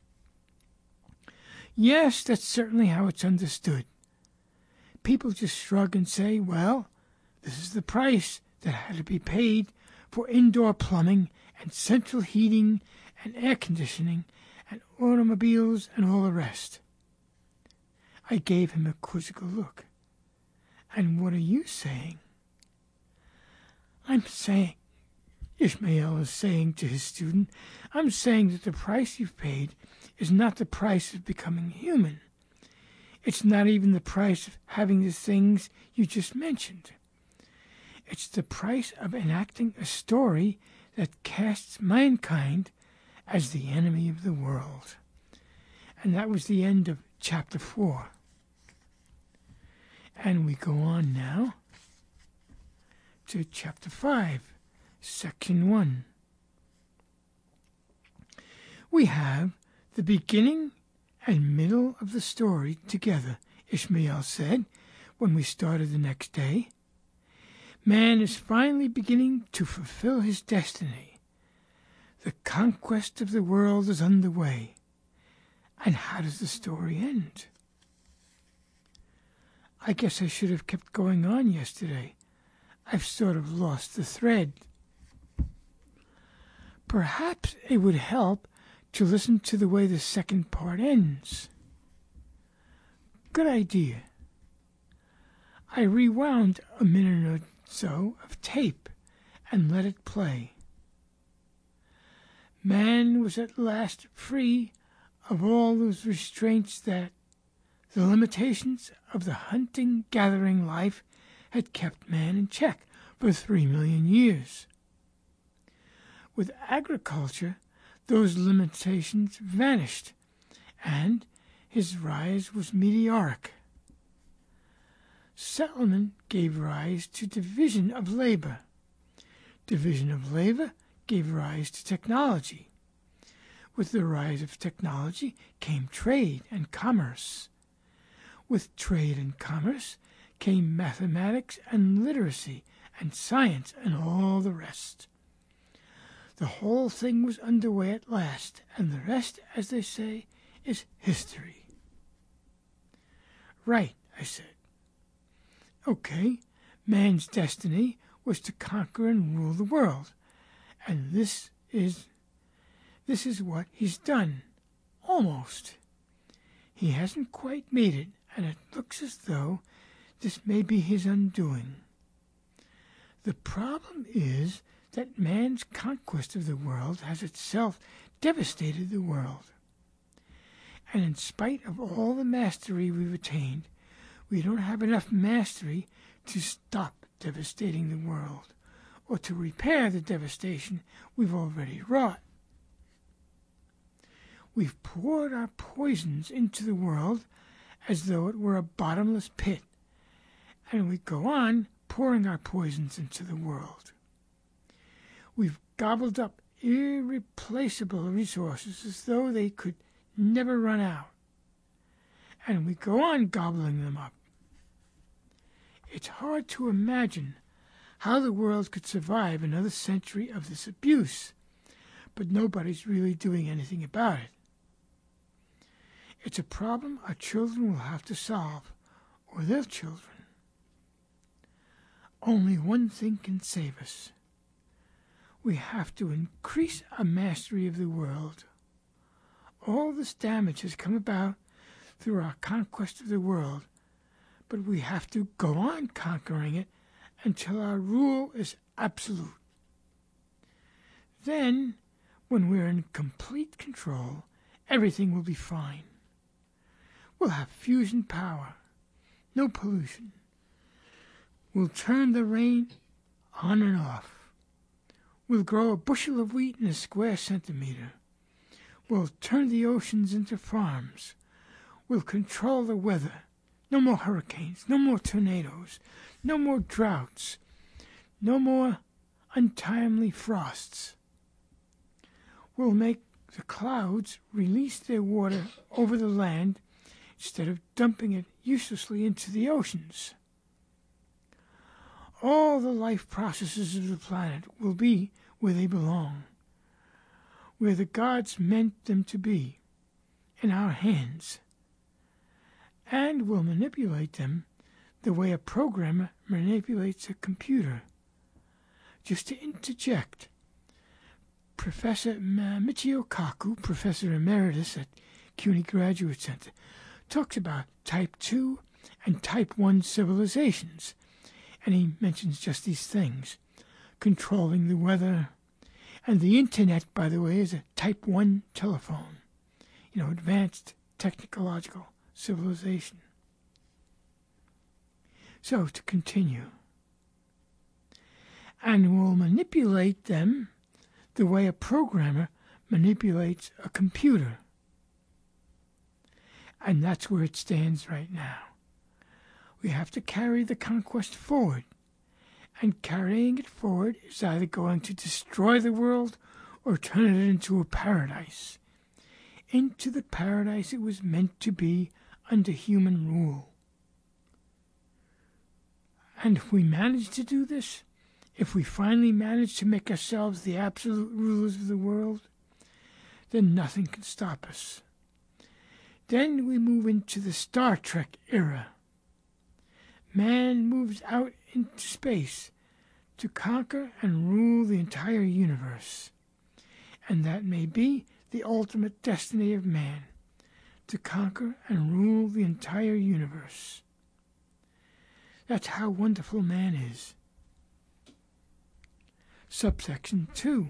Yes, that's certainly how it's understood. People just shrug and say, well, this is the price that had to be paid for indoor plumbing and central heating and air conditioning and automobiles and all the rest. I gave him a quizzical look. And what are you saying? I'm saying, Ishmael is saying to his student, I'm saying that the price you've paid is not the price of becoming human. It's not even the price of having the things you just mentioned. It's the price of enacting a story that casts mankind as the enemy of the world. And that was the end of chapter four. And we go on now to chapter five, section one. We have the beginning and middle of the story together, Ishmael said when we started the next day. Man is finally beginning to fulfill his destiny. The conquest of the world is underway. And how does the story end? I guess I should have kept going on yesterday. I've sort of lost the thread. Perhaps it would help to listen to the way the second part ends. Good idea. I rewound a minute or so of tape and let it play. Man was at last free of all those restraints that the limitations of the hunting-gathering life had kept man in check for three million years. With agriculture, those limitations vanished, and his rise was meteoric. Settlement gave rise to division of labor. Division of labor gave rise to technology. With the rise of technology came trade and commerce. With trade and commerce came mathematics and literacy and science and all the rest. The whole thing was underway at last, and the rest, as they say, is history. Right, I said. Okay, man's destiny was to conquer and rule the world, and this is this is what he's done. Almost. He hasn't quite made it, and it looks as though this may be his undoing. The problem is that man's conquest of the world has itself devastated the world. And in spite of all the mastery we've attained, we don't have enough mastery to stop devastating the world, or to repair the devastation we've already wrought. We've poured our poisons into the world as though it were a bottomless pit, and we go on pouring our poisons into the world. We've gobbled up irreplaceable resources as though they could never run out, and we go on gobbling them up. It's hard to imagine how the world could survive another century of this abuse, but nobody's really doing anything about it. It's a problem our children will have to solve, or their children. Only one thing can save us. We have to increase our mastery of the world. All this damage has come about through our conquest of the world, but we have to go on conquering it until our rule is absolute. Then, when we're in complete control, everything will be fine. We'll have fusion power, no pollution. We'll turn the rain on and off. We'll grow a bushel of wheat in a square centimeter. We'll turn the oceans into farms. We'll control the weather. No more hurricanes, no more tornadoes, no more droughts, no more untimely frosts. We'll make the clouds release their water over the land instead of dumping it uselessly into the oceans. All the life processes of the planet will be where they belong, where the gods meant them to be, in our hands. And we'll manipulate them the way a programmer manipulates a computer. Just to interject, Professor Michio Kaku, Professor Emeritus at CUNY Graduate Center, talks about Type two and Type one civilizations, and he mentions just these things: controlling the weather, and the Internet, by the way, is a Type one telephone, you know, advanced technological civilization. So, to continue, and we'll manipulate them the way a programmer manipulates a computer. And that's where it stands right now. We have to carry the conquest forward, and carrying it forward is either going to destroy the world or turn it into a paradise, into the paradise it was meant to be under human rule. And if we manage to do this, if we finally manage to make ourselves the absolute rulers of the world, then nothing can stop us. Then we move into the Star Trek era. man moves out into space to conquer and rule the entire universe. And that may be the ultimate destiny of man, to conquer and rule the entire universe. That's how wonderful man is. Subsection two.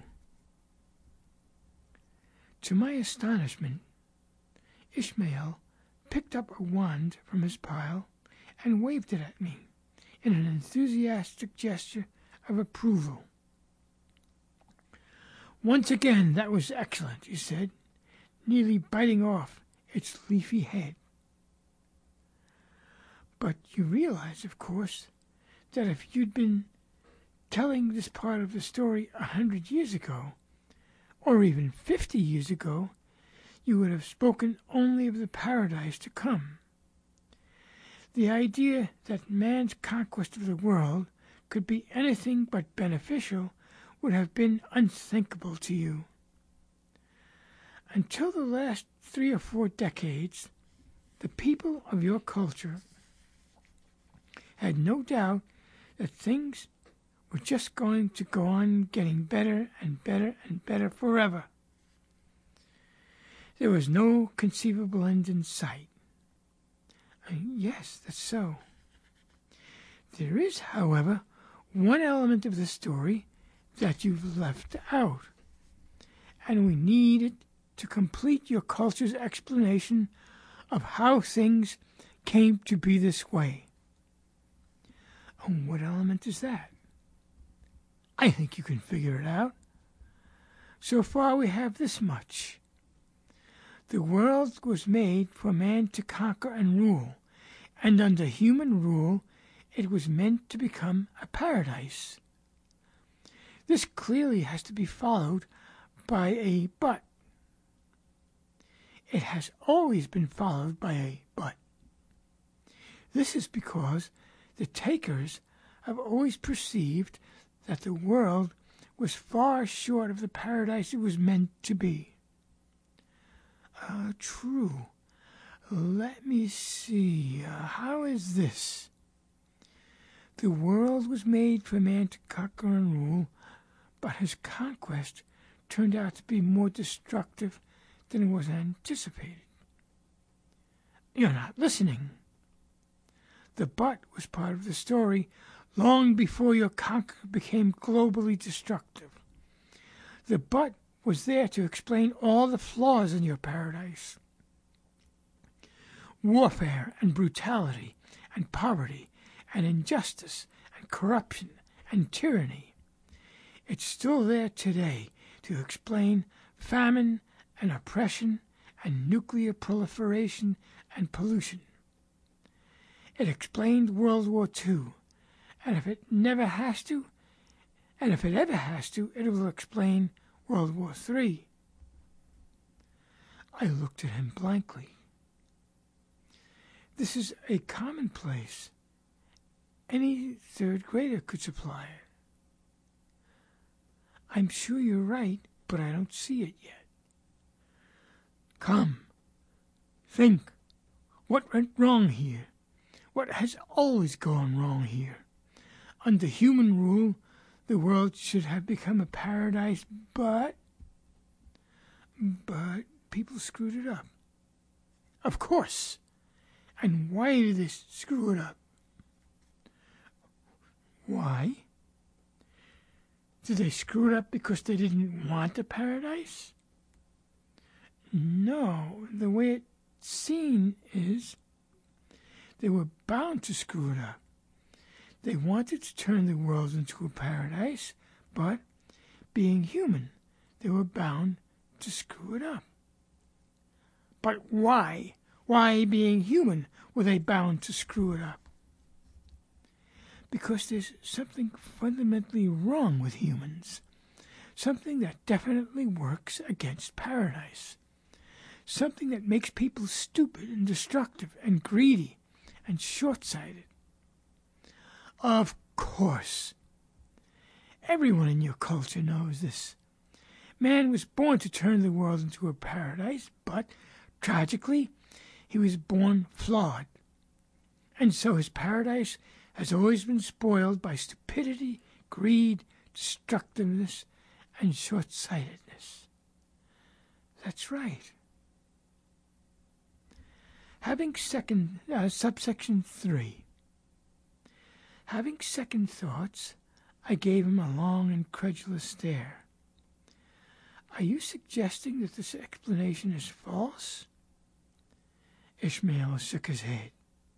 To my astonishment, Ishmael picked up a wand from his pile and waved it at me in an enthusiastic gesture of approval. "Once again, that was excellent," he said, nearly biting off its leafy head. But you realize, of course, that if you'd been telling this part of the story a hundred years ago, or even fifty years ago, you would have spoken only of the paradise to come. The idea that man's conquest of the world could be anything but beneficial would have been unthinkable to you. Until the last three or four decades, the people of your culture had no doubt that things were just going to go on getting better and better and better forever. There was no conceivable end in sight. Uh, yes, that's so. There is, however, one element of the story that you've left out, and we need it to complete your culture's explanation of how things came to be this way. And what element is that? I think you can figure it out. So far we have this much. The world was made for man to conquer and rule, and under human rule it was meant to become a paradise. This clearly has to be followed by a but. It has always been followed by a but. This is because the takers have always perceived that the world was far short of the paradise it was meant to be. Uh, true. Let me see. Uh, how is this? The world was made for man to conquer and rule, but his conquest turned out to be more destructive than was anticipated. You're not listening. The but was part of the story long before your conquer became globally destructive. The but was there to explain all the flaws in your paradise. Warfare and brutality and poverty and injustice and corruption and tyranny. It's still there today to explain famine and oppression and nuclear proliferation and pollution. It explained World War Two, and if it never has to, and if it ever has to, it will explain World War Three. I looked at him blankly. This is a commonplace. Any third grader could supply it. I'm sure you're right, but I don't see it yet. Come, think. What went wrong here? What has always gone wrong here? Under human rule, the world should have become a paradise, but... But people screwed it up. Of course. And why did they screw it up? Why? Did they screw it up because they didn't want a paradise? No, the way it's seen is they were bound to screw it up. They wanted to turn the world into a paradise, but being human, they were bound to screw it up. But why? Why, being human, were they bound to screw it up? Because there's something fundamentally wrong with humans, something that definitely works against paradise, something that makes people stupid and destructive and greedy and short-sighted. Of course. Everyone in your culture knows this. Man was born to turn the world into a paradise, but, tragically, he was born flawed. And so his paradise has always been spoiled by stupidity, greed, destructiveness, and short-sightedness. That's right. Having second, uh, subsection three. Having second thoughts, I gave him a long, incredulous stare. Are you suggesting that this explanation is false? Ishmael shook his head.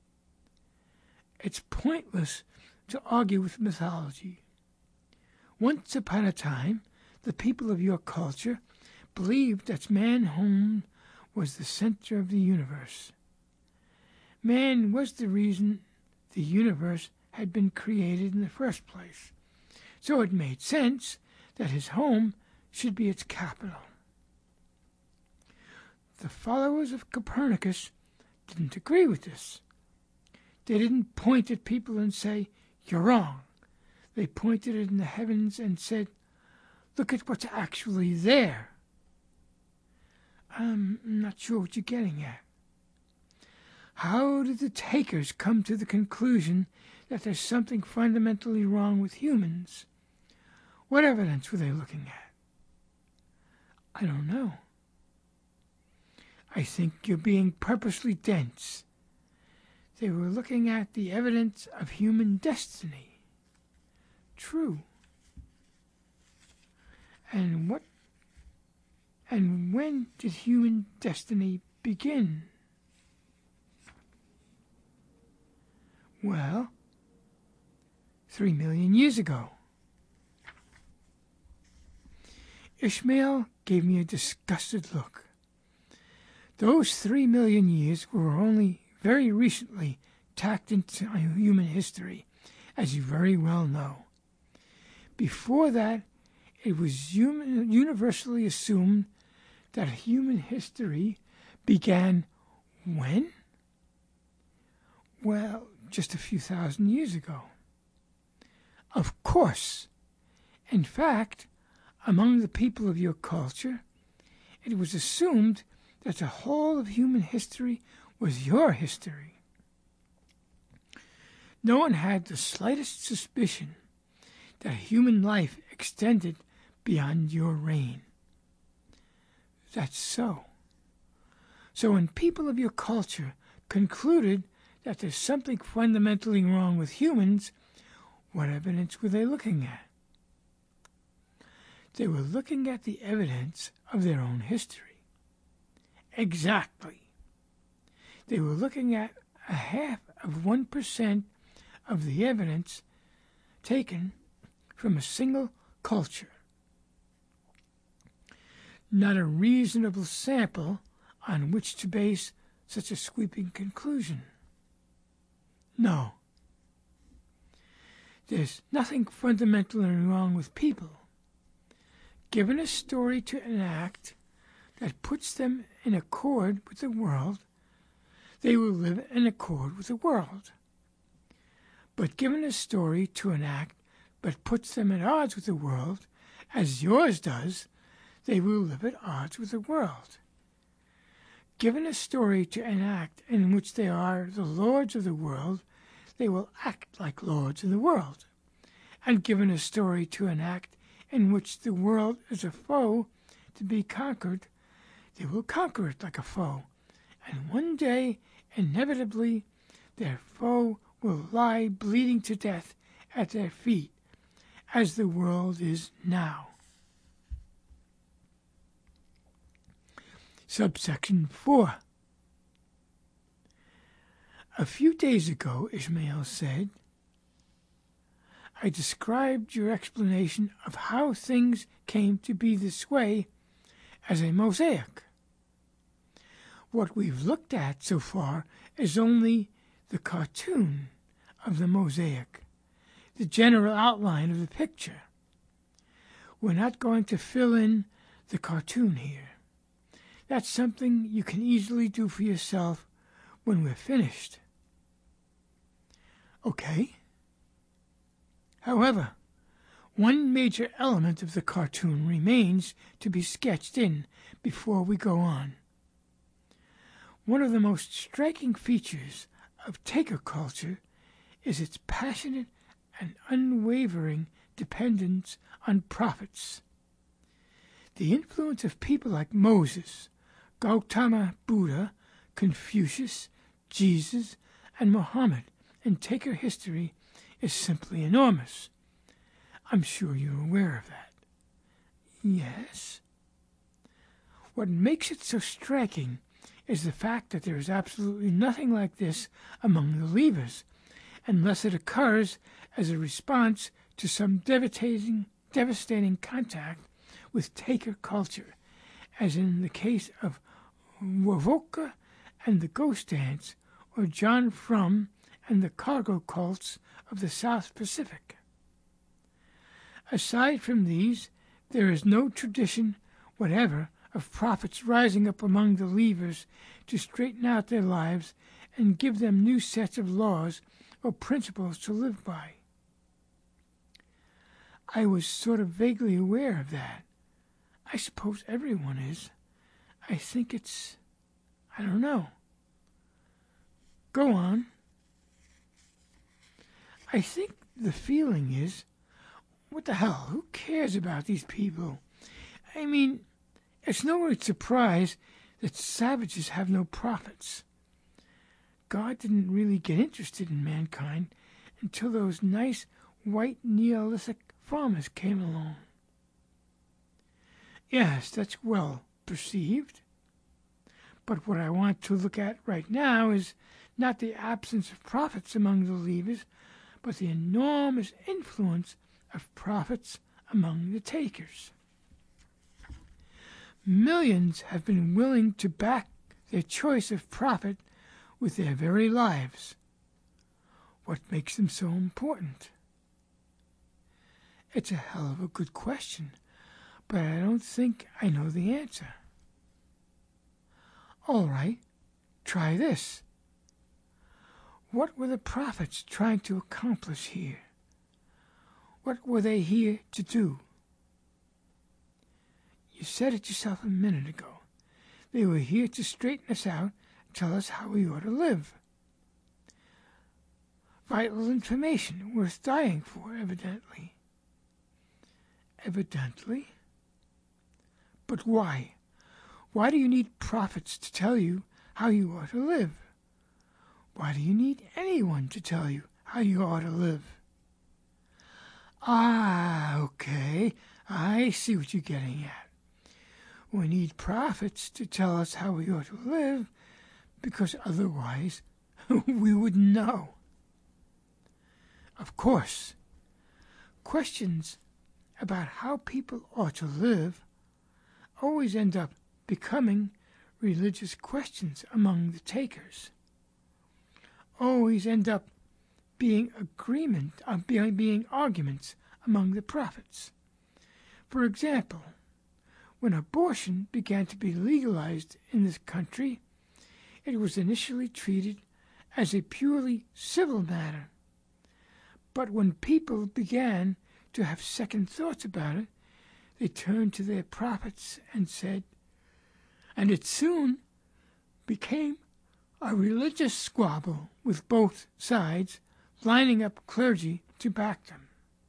It's pointless to argue with mythology. Once upon a time, the people of your culture believed that man home was the center of the universe. Man was the reason the universe had been created in the first place, so it made sense that his home should be its capital. The followers of Copernicus didn't agree with this. They didn't point at people and say, "You're wrong." They pointed in the heavens and said, "Look at what's actually there." I'm not sure what you're getting at. How did the takers come to the conclusion that there's something fundamentally wrong with humans? What evidence were they looking at? I don't know. I think you're being purposely dense. They were looking at the evidence of human destiny. True. And what and when did human destiny begin? Well, three million years ago. Ishmael gave me a disgusted look. Those three million years were only very recently tacked into human history, as you very well know. Before that, it was human, universally assumed that human history began when? Well, just a few thousand years ago. Of course. In fact, among the people of your culture, it was assumed that the whole of human history was your history. No one had the slightest suspicion that human life extended beyond your reign. That's so. So when people of your culture concluded that there's something fundamentally wrong with humans, what evidence were they looking at? They were looking at the evidence of their own history. Exactly. They were looking at a half of one percent of the evidence taken from a single culture. Not a reasonable sample on which to base such a sweeping conclusion. No. There's nothing fundamentally wrong with people. Given a story to enact that puts them in accord with the world, they will live in accord with the world. But given a story to enact but puts them at odds with the world, as yours does, they will live at odds with the world. Given a story to enact in which they are the lords of the world, they will act like lords of the world. And given a story to enact in which the world is a foe to be conquered, they will conquer it like a foe. And one day, inevitably, their foe will lie bleeding to death at their feet, as the world is now. Subsection four. A few days ago, Ishmael said, I described your explanation of how things came to be this way as a mosaic. What we've looked at so far is only the cartoon of the mosaic, the general outline of the picture. We're not going to fill in the cartoon here. That's something you can easily do for yourself when we're finished. Okay? However, one major element of the cartoon remains to be sketched in before we go on. One of the most striking features of taker culture is its passionate and unwavering dependence on profits. The influence of people like Moses, Gautama Buddha, Confucius, Jesus, and Muhammad in taker history is simply enormous. I'm sure you're aware of that. Yes? What makes it so striking is the fact that there is absolutely nothing like this among the leavers, unless it occurs as a response to some devastating, devastating contact with taker culture, as in the case of Wovoka and the Ghost Dance, or John Frum and the cargo cults of the South Pacific. Aside from these, there is no tradition whatever of prophets rising up among the leavers to straighten out their lives and give them new sets of laws or principles to live by. I was sort of vaguely aware of that. I suppose everyone is. I think it's... I don't know. Go on. I think the feeling is, what the hell, who cares about these people? I mean, it's no great surprise that savages have no prophets. God didn't really get interested in mankind until those nice white Neolithic farmers came along. Yes, that's well perceived. But what I want to look at right now is not the absence of prophets among the leavers, but the enormous influence of prophets among the takers. Millions have been willing to back their choice of prophet with their very lives. What makes them so important? It's a hell of a good question, but I don't think I know the answer. All right, try this. What were the prophets trying to accomplish here? What were they here to do? You said it yourself a minute ago. They were here to straighten us out, tell us how we ought to live. Vital information worth dying for, evidently. Evidently? But why? Why do you need prophets to tell you how you ought to live? Why do you need anyone to tell you how you ought to live? Ah, okay, I see what you're getting at. We need prophets to tell us how we ought to live, because otherwise we wouldn't know. Of course, questions about how people ought to live always end up becoming religious questions among the takers. Always end up being agreement, uh, being, being arguments among the prophets. For example, when abortion began to be legalized in this country, it was initially treated as a purely civil matter. But when people began to have second thoughts about it, they turned to their prophets and said, and it soon became a religious squabble with both sides lining up clergy to back them.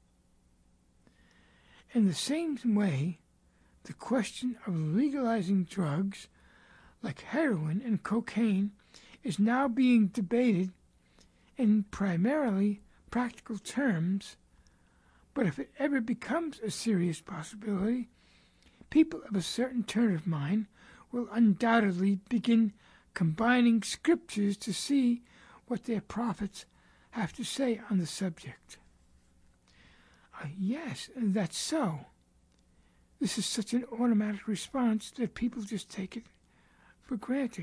In the same way, the question of legalizing drugs like heroin and cocaine is now being debated in primarily practical terms, but if it ever becomes a serious possibility, people of a certain turn of mind will undoubtedly begin combining scriptures to see what their prophets have to say on the subject. Uh, yes, that's so. This is such an automatic response that people just take it for granted.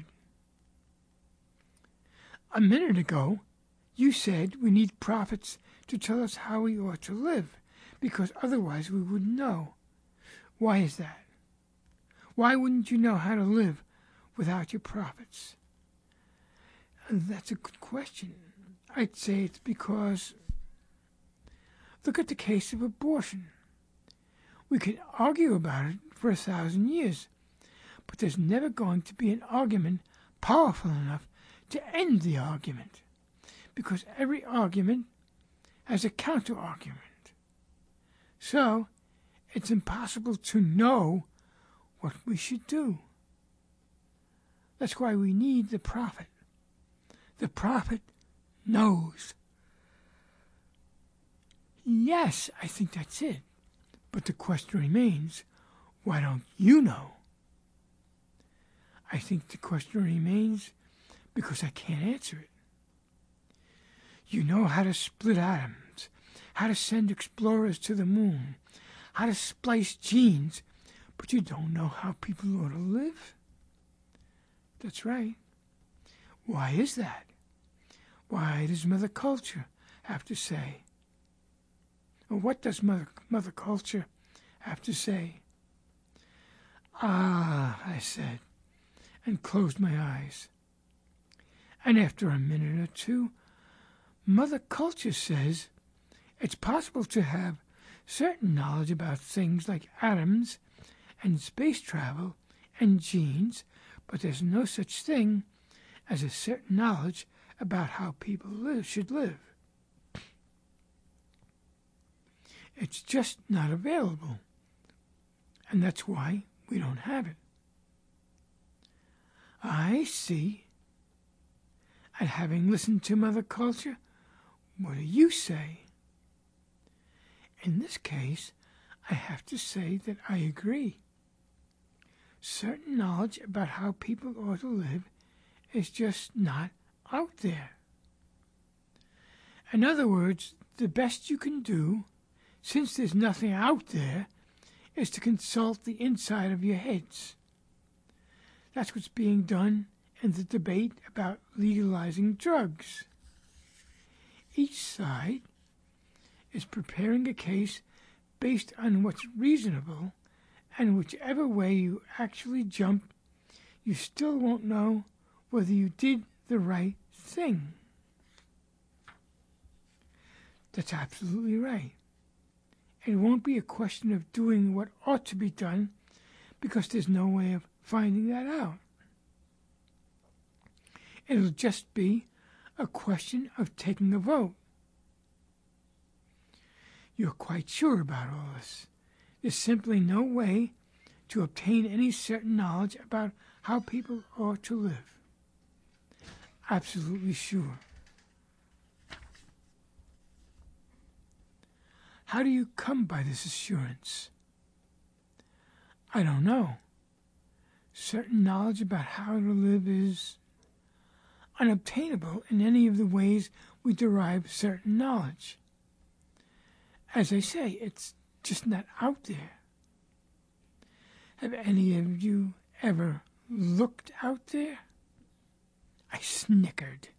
A minute ago, you said we need prophets to tell us how we ought to live, because otherwise we wouldn't know. Why is that? Why wouldn't you know how to live without your prophets? And that's a good question. I'd say it's because, look at the case of abortion. We could argue about it for a thousand years, but there's never going to be an argument powerful enough to end the argument. because every argument has a counter-argument. So, it's impossible to know what we should do. That's why we need the prophet. The prophet knows. Yes, I think that's it. But the question remains, why don't you know? I think the question remains because I can't answer it. You know how to split atoms, how to send explorers to the moon, how to splice genes, but you don't know how people ought to live? That's right. Why is that? Why does Mother Culture have to say? Or what does Mother, Mother Culture have to say? Ah, I said, and closed my eyes. And after a minute or two, Mother Culture says it's possible to have certain knowledge about things like atoms and space travel and genes, but there's no such thing as a certain knowledge about how people live, should live. It's just not available, and that's why we don't have it. I see. And having listened to Mother Culture, what do you say? In this case, I have to say that I agree. Certain knowledge about how people ought to live is just not out there. In other words, the best you can do, since there's nothing out there, is to consult the inside of your heads. That's what's being done in the debate about legalizing drugs. Each side is preparing a case based on what's reasonable, and whichever way you actually jump, you still won't know whether you did the right thing. That's absolutely right. It won't be a question of doing what ought to be done, because there's no way of finding that out. It'll just be a question of taking a vote. You're quite sure about all this. There's simply no way to obtain any certain knowledge about how people ought to live. Absolutely sure. How do you come by this assurance? I don't know. Certain knowledge about how to live is unobtainable in any of the ways we derive certain knowledge. As I say, it's just not out there. Have any of you ever looked out there? I snickered.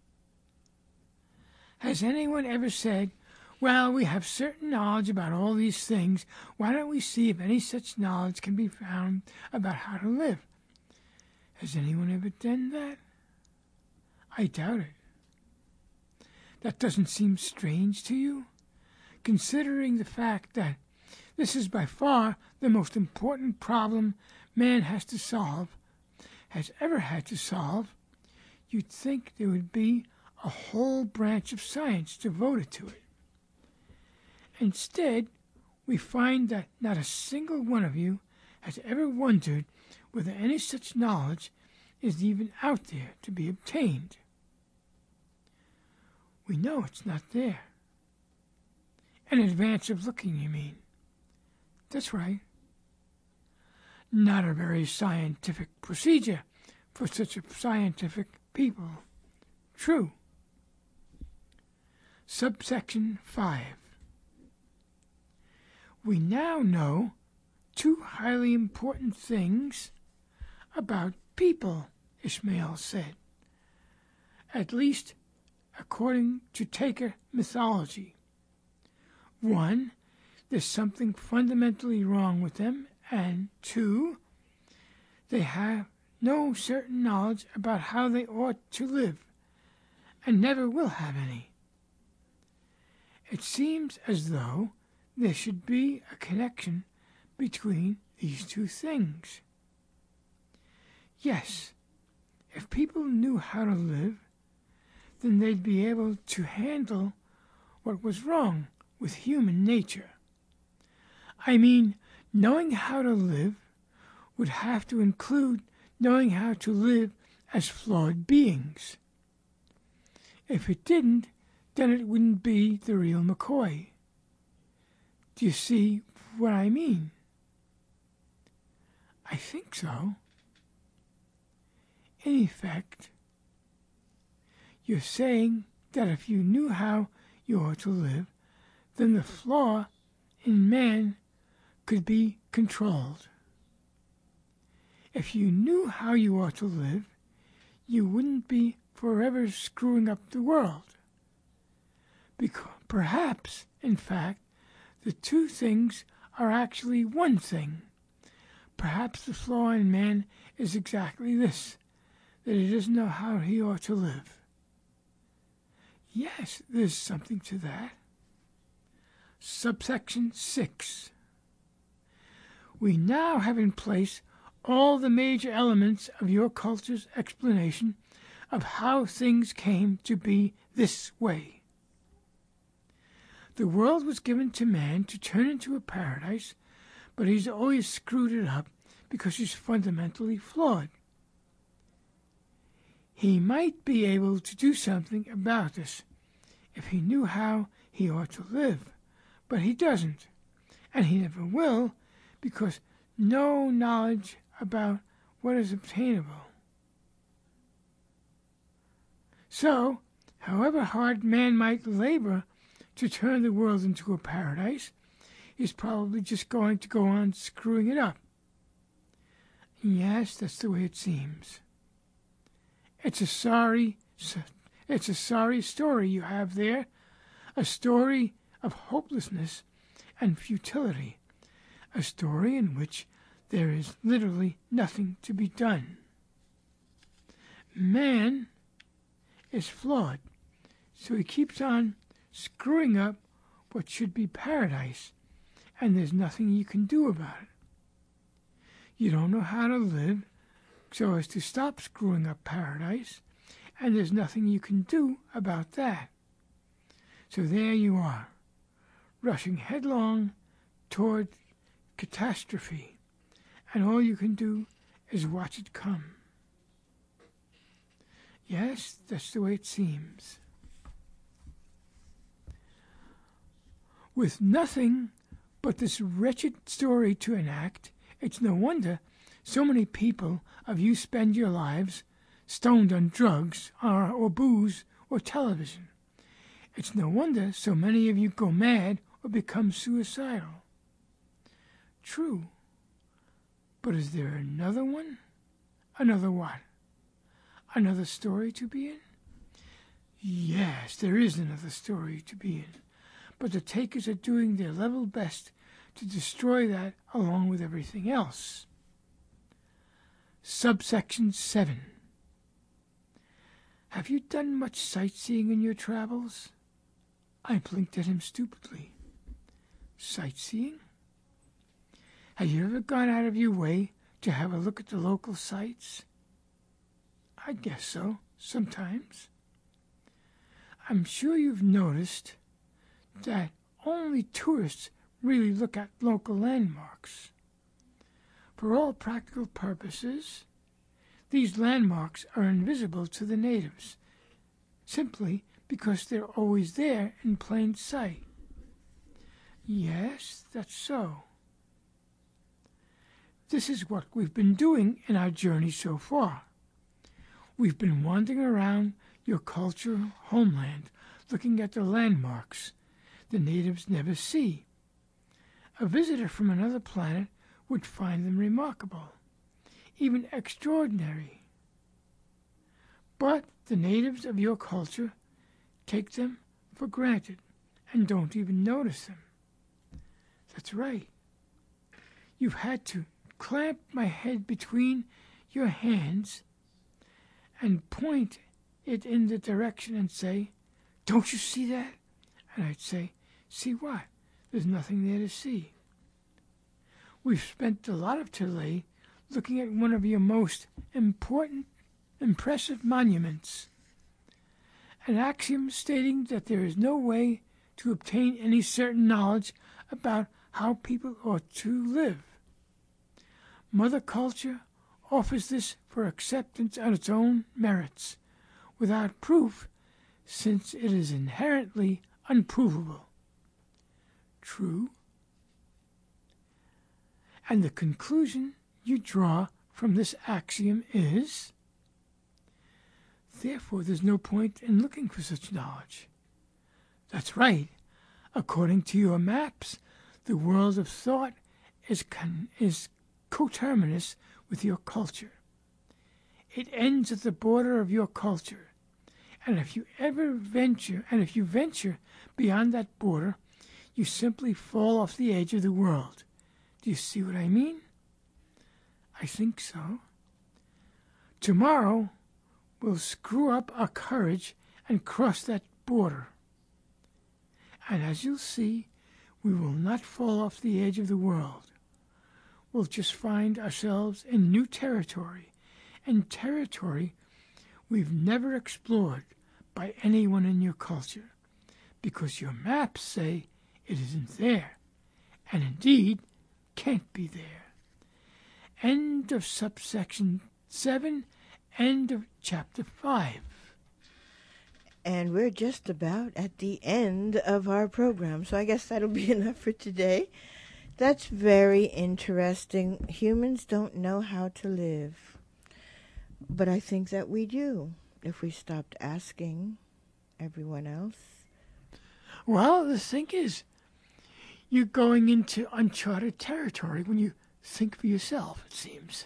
Has anyone ever said, well, we have certain knowledge about all these things. Why don't we see if any such knowledge can be found about how to live? Has anyone ever done that? I doubt it. That doesn't seem strange to you, considering the fact that this is by far the most important problem man has to solve, has ever had to solve. You'd think there would be a whole branch of science devoted to it. Instead, we find that not a single one of you has ever wondered whether any such knowledge is even out there to be obtained. We know it's not there. In advance of looking, you mean? That's right. Not a very scientific procedure for such a scientific people. True. Subsection five. We now know two highly important things about people, Ishmael said. At least according to Taker mythology. One, there's something fundamentally wrong with them, and two, they have no certain knowledge about how they ought to live, and never will have any. It seems as though there should be a connection between these two things. Yes, if people knew how to live, then they'd be able to handle what was wrong with human nature. I mean, knowing how to live would have to include knowing how to live as flawed beings. If it didn't, then it wouldn't be the real McCoy. Do you see what I mean? I think so. In effect, you're saying that if you knew how you ought to live, then the flaw in man could be controlled. If you knew how you ought to live, you wouldn't be forever screwing up the world. Because perhaps, in fact, the two things are actually one thing. Perhaps the flaw in man is exactly this, that he doesn't know how he ought to live. Yes, there's something to that. Subsection six. We now have in place all the major elements of your culture's explanation of how things came to be this way. The world was given to man to turn into a paradise, but he's always screwed it up because he's fundamentally flawed. He might be able to do something about this if he knew how he ought to live, but he doesn't, and he never will, because no knowledge about what is obtainable. So, however hard man might labor to turn the world into a paradise, he's probably just going to go on screwing it up. Yes, that's the way it seems. It's a sorry, it's a sorry story you have there, a story of hopelessness and futility, a story in which there is literally nothing to be done. Man is flawed, so he keeps on screwing up what should be paradise, and there's nothing you can do about it. You don't know how to live so as to stop screwing up paradise, and there's nothing you can do about that. So there you are, rushing headlong toward catastrophe, and all you can do is watch it come. Yes, that's the way it seems. With nothing but this wretched story to enact, it's no wonder so many people of you spend your lives stoned on drugs or, or booze or television. It's no wonder so many of you go mad or become suicidal. True. But is there another one? Another what? Another story to be in? Yes, there is another story to be in. But the takers are doing their level best to destroy that along with everything else. Subsection seven. Have you done much sightseeing in your travels? I blinked at him stupidly. Sightseeing? Have you ever gone out of your way to have a look at the local sights? I guess so, sometimes. I'm sure you've noticed that only tourists really look at local landmarks. For all practical purposes, these landmarks are invisible to the natives, simply because they're always there in plain sight. Yes, that's so. This is what we've been doing in our journey so far. We've been wandering around your cultural homeland, looking at the landmarks the natives never see. A visitor from another planet would find them remarkable, even extraordinary. But the natives of your culture take them for granted and don't even notice them. That's right. You've had to clamp my head between your hands and point it in the direction and say, "Don't you see that?" And I'd say, "See what? There's nothing there to see." We've spent a lot of today looking at one of your most important, impressive monuments. an axiom stating that there is no way to obtain any certain knowledge about how people ought to live. Mother Culture offers this for acceptance on its own merits, without proof, since it is inherently unprovable. True. And the conclusion you draw from this axiom is, therefore there's no point in looking for such knowledge. That's right. According to your maps, the world of thought is con- is coterminous with your culture. It ends at the border of your culture. And if you ever venture, and if you venture beyond that border, you simply fall off the edge of the world. Do you see what I mean? I think so. Tomorrow, we'll screw up our courage and cross that border. And as you'll see, we will not fall off the edge of the world. We'll just find ourselves in new territory, and territory we've never explored by anyone in your culture, because your maps say it isn't there, and indeed can't be there. End of subsection seven, end of chapter five. And we're just about at the end of our program, so I guess that'll be enough for today. That's very interesting. Humans don't know how to live, but I think that we do if we stopped asking everyone else. Well, the thing is, you're going into uncharted territory when you think for yourself, it seems.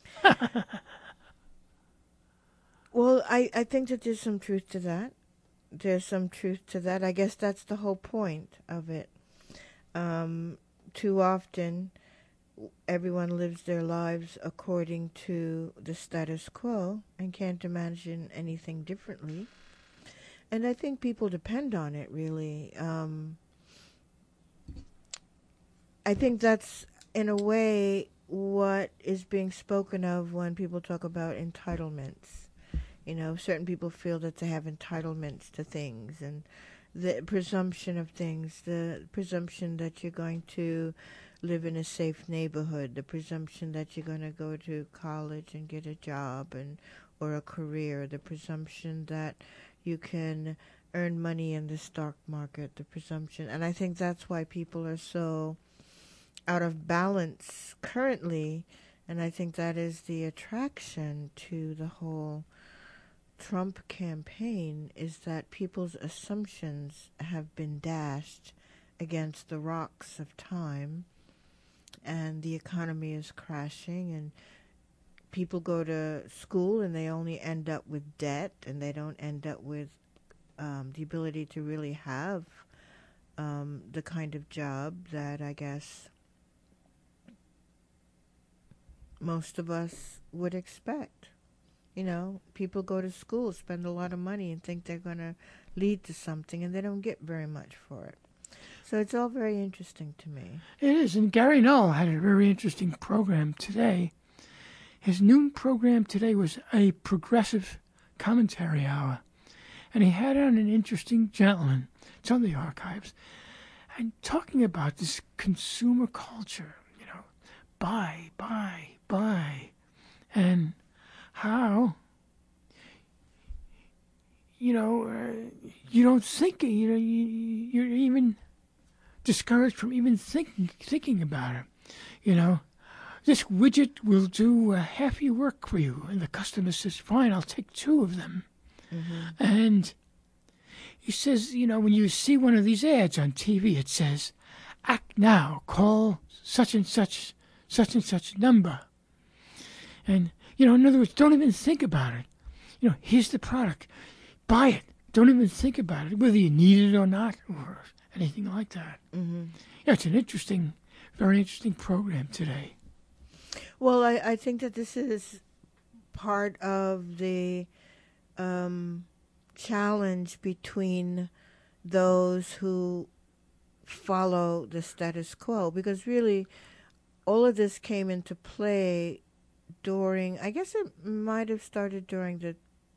Well, I, I think that there's some truth to that. There's some truth to that. I guess that's the whole point of it. Um, too often, everyone lives their lives according to the status quo and can't imagine anything differently. And I think people depend on it, really. Um, I think that's, in a way, what is being spoken of when people talk about entitlements. You know, certain people feel that they have entitlements to things, and the presumption of things, the presumption that you're going to live in a safe neighborhood, the presumption that you're going to go to college and get a job and or a career, the presumption that you can earn money in the stock market, the presumption. And I think that's why people are so out of balance currently, and I think that is the attraction to the whole Trump campaign, is that people's assumptions have been dashed against the rocks of time, and the economy is crashing, and people go to school and they only end up with debt, and they don't end up with um, the ability to really have um, the kind of job that I guess most of us would expect. You know, people go to school, spend a lot of money, and think they're going to lead to something, and they don't get very much for it. So it's all very interesting to me. It is, and Gary Null had a very interesting program today. His noon program today was a progressive commentary hour, and he had on an interesting gentleman. It's on the archives, and talking about this consumer culture, you know, buy, buy, buy, and how, you know, uh, you don't think, you know, you, you're even discouraged from even thinking thinking about it. You know, this widget will do uh, half your work for you, and the customer says, "Fine, I'll take two of them." Mm-hmm. And he says, you know, when you see one of these ads on T V, it says, "Act now, call such and such, such and such number," and you know, in other words, don't even think about it. You know, here's the product. Buy it. Don't even think about it, whether you need it or not, or anything like that. Mm-hmm. Yeah, it's an interesting, very interesting program today. Well, I, I think that this is part of the um, challenge between those who follow the status quo, because really all of this came into play during, I guess it might have started during the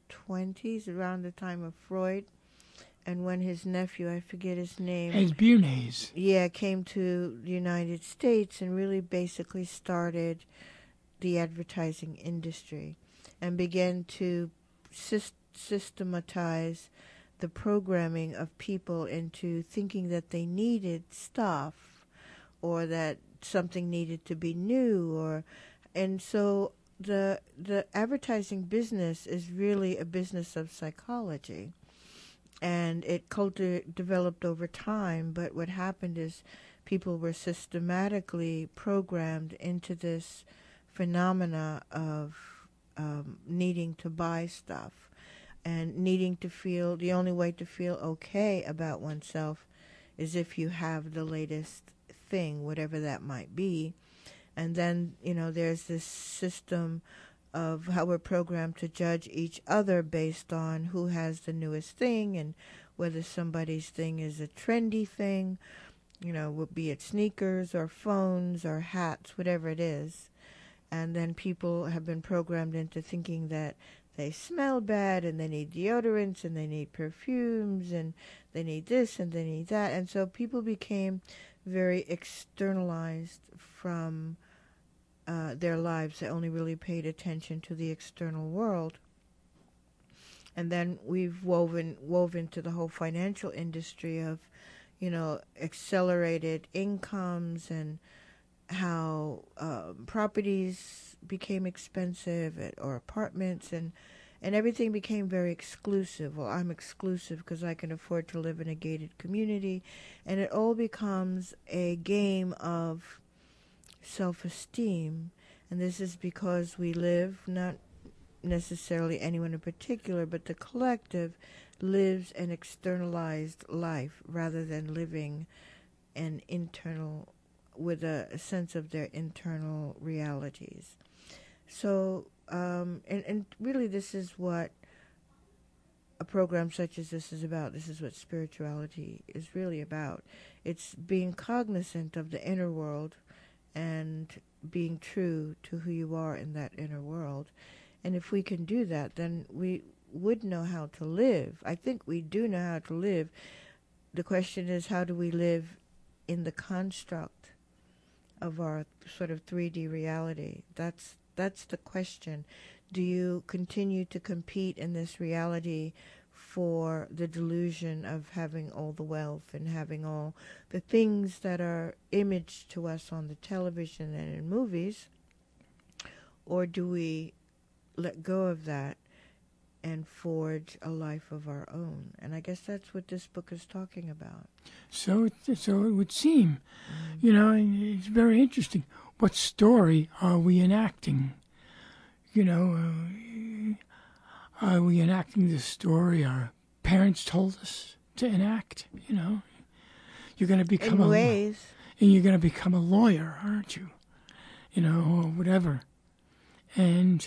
twenties, around the time of Freud, and when his nephew, I forget his name, Ed Bernays, yeah, came to the United States and really basically started the advertising industry and began to syst- systematize the programming of people into thinking that they needed stuff or that something needed to be new, or and so the the advertising business is really a business of psychology, and it culti- developed over time. But what happened is people were systematically programmed into this phenomena of um, needing to buy stuff and needing to feel, the only way to feel okay about oneself is if you have the latest thing, whatever that might be. And then, you know, there's this system of how we're programmed to judge each other based on who has the newest thing and whether somebody's thing is a trendy thing, you know, be it sneakers or phones or hats, whatever it is. And then people have been programmed into thinking that they smell bad and they need deodorants and they need perfumes and they need this and they need that. And so people became very externalized from uh, their lives. They only really paid attention to the external world. And then we've woven woven to the whole financial industry of, you know, accelerated incomes and how uh, properties became expensive at, or apartments, and and everything became very exclusive. Well, I'm exclusive because I can afford to live in a gated community, and it all becomes a game of self-esteem. And this is because we live, not necessarily anyone in particular, but the collective lives an externalized life rather than living an internal, with a, a sense of their internal realities. So, um, and, and really this is what a program such as this is about. This is what spirituality is really about. It's being cognizant of the inner world and being true to who you are in that inner world. And if we can do that, then we would know how to live. I think we do know how to live. The question is, how do we live in the construct of our sort of three D reality? That's that's the question. Do you continue to compete in this reality for the delusion of having all the wealth and having all the things that are imaged to us on the television and in movies? Or do we let go of that and forge a life of our own? And I guess that's what this book is talking about. So it, so it would seem, mm-hmm. you know, and it's very interesting. What story are we enacting? You know, uh, are we enacting the story our parents told us to enact? You know, you're going to become In a ways. and you're going to become a lawyer, aren't you? You know, or whatever. And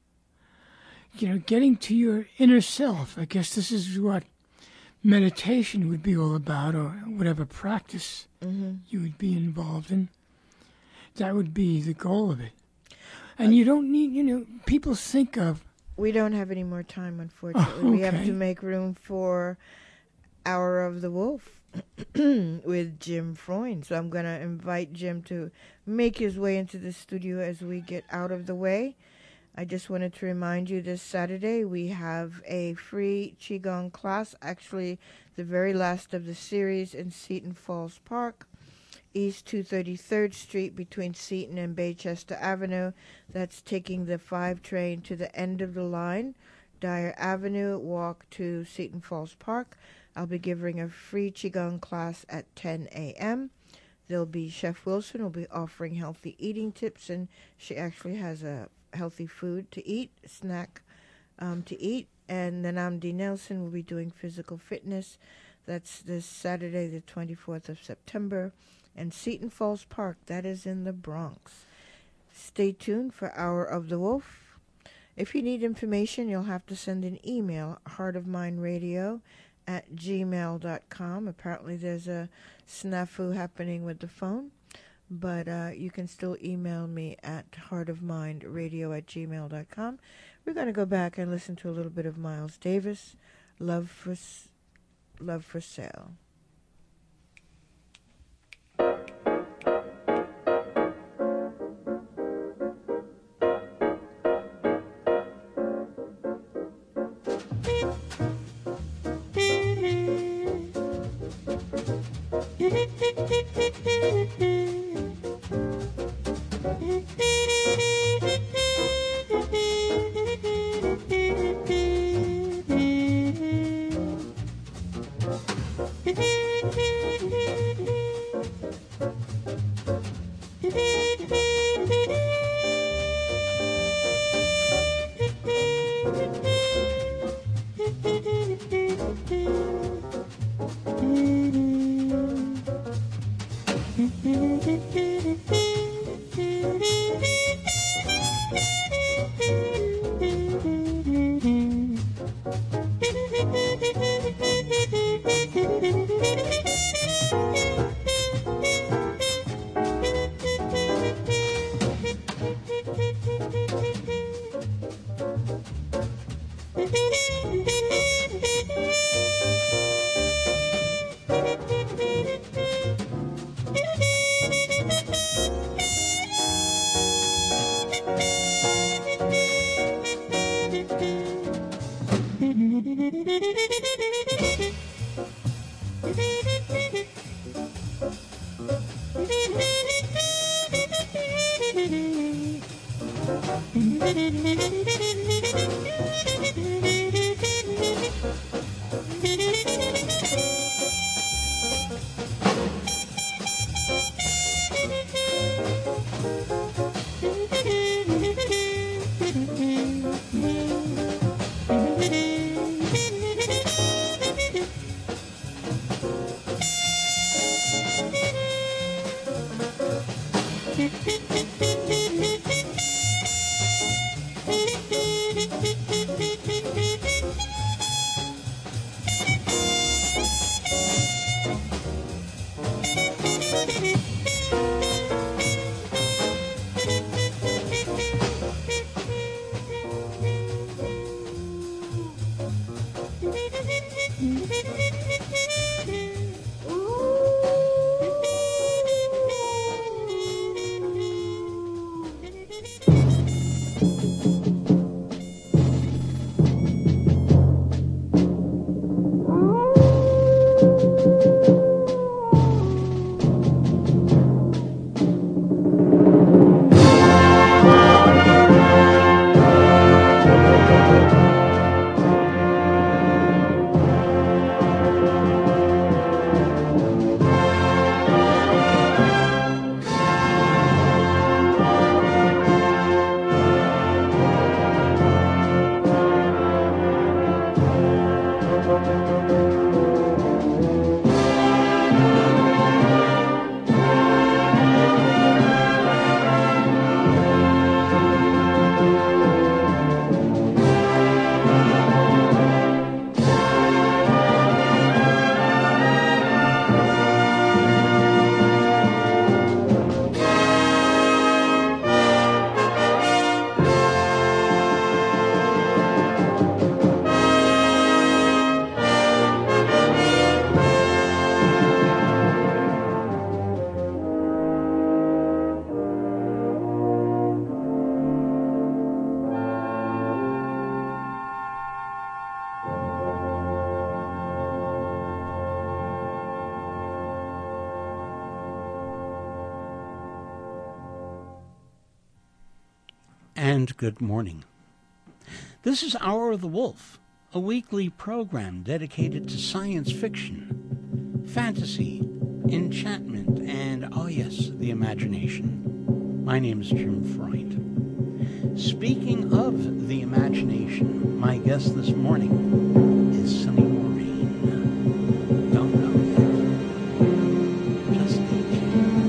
you know, getting to your inner self. I guess this is what meditation would be all about, or whatever practice mm-hmm. you would be involved in. That would be the goal of it. And uh, you don't need, you know, people think of... We don't have any more time, unfortunately. Oh, okay. We have to make room for Hour of the Wolf with Jim Freund. So I'm going to invite Jim to make his way into the studio as we get out of the way. I just wanted to remind you this Saturday we have a free Qigong class, actually the very last of the series in Seton Falls Park, East two hundred thirty-third Street between Seton and Baychester Avenue. That's taking the five train to the end of the line, Dyer Avenue, walk to Seton Falls Park. I'll be giving a free Qigong class at ten a.m. There'll be Chef Wilson will be offering healthy eating tips, and she actually has a healthy food to eat, snack um, to eat. And then Namdi Nelson will be doing physical fitness. That's this Saturday, the twenty-fourth of September. And Seton Falls Park, that is in the Bronx. Stay tuned for Hour of the Wolf. If you need information, you'll have to send an email, heartofmindradio at gmail dot com. Apparently there's a snafu happening with the phone. but uh, you can still email me at heartofmindradio at gmail dot com. We're going to go back and listen to a little bit of Miles Davis, Love for, Love for Sale. And good morning. This is Hour of the Wolf, a weekly program dedicated to science fiction, fantasy, enchantment, and, oh yes, the imagination. My name is Jim Freund. Speaking of the imagination, my guest this morning is Sunny Maureen. Don't know yet. Just stay tuned.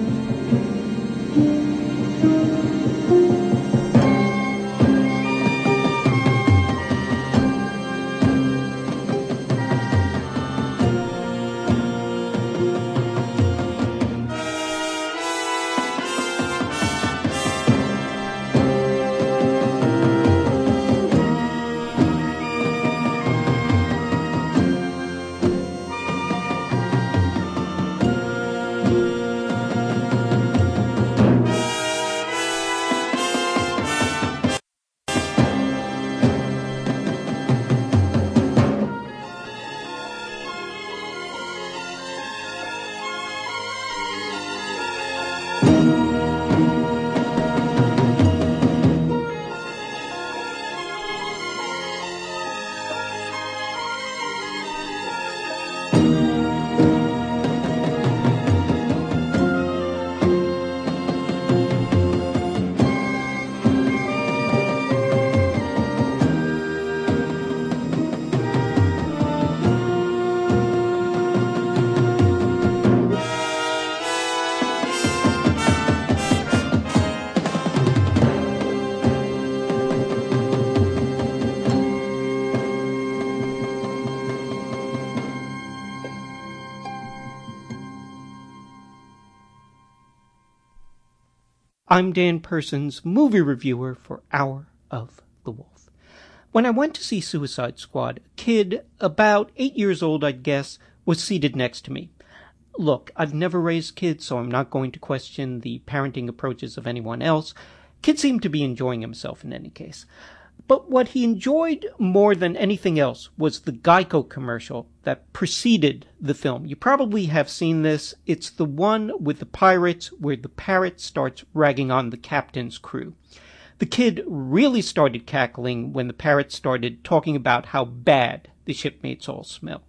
I'm Dan Persons, movie reviewer for Hour of the Wolf. When I went to see Suicide Squad, a kid, about eight years old I'd guess, was seated next to me. Look, I've never raised kids, so I'm not going to question the parenting approaches of anyone else. Kid seemed to be enjoying himself in any case. But what he enjoyed more than anything else was the Geico commercial that preceded the film. You probably have seen this. It's the one with the pirates where the parrot starts ragging on the captain's crew. The kid really started cackling when the parrot started talking about how bad the shipmates all smelled.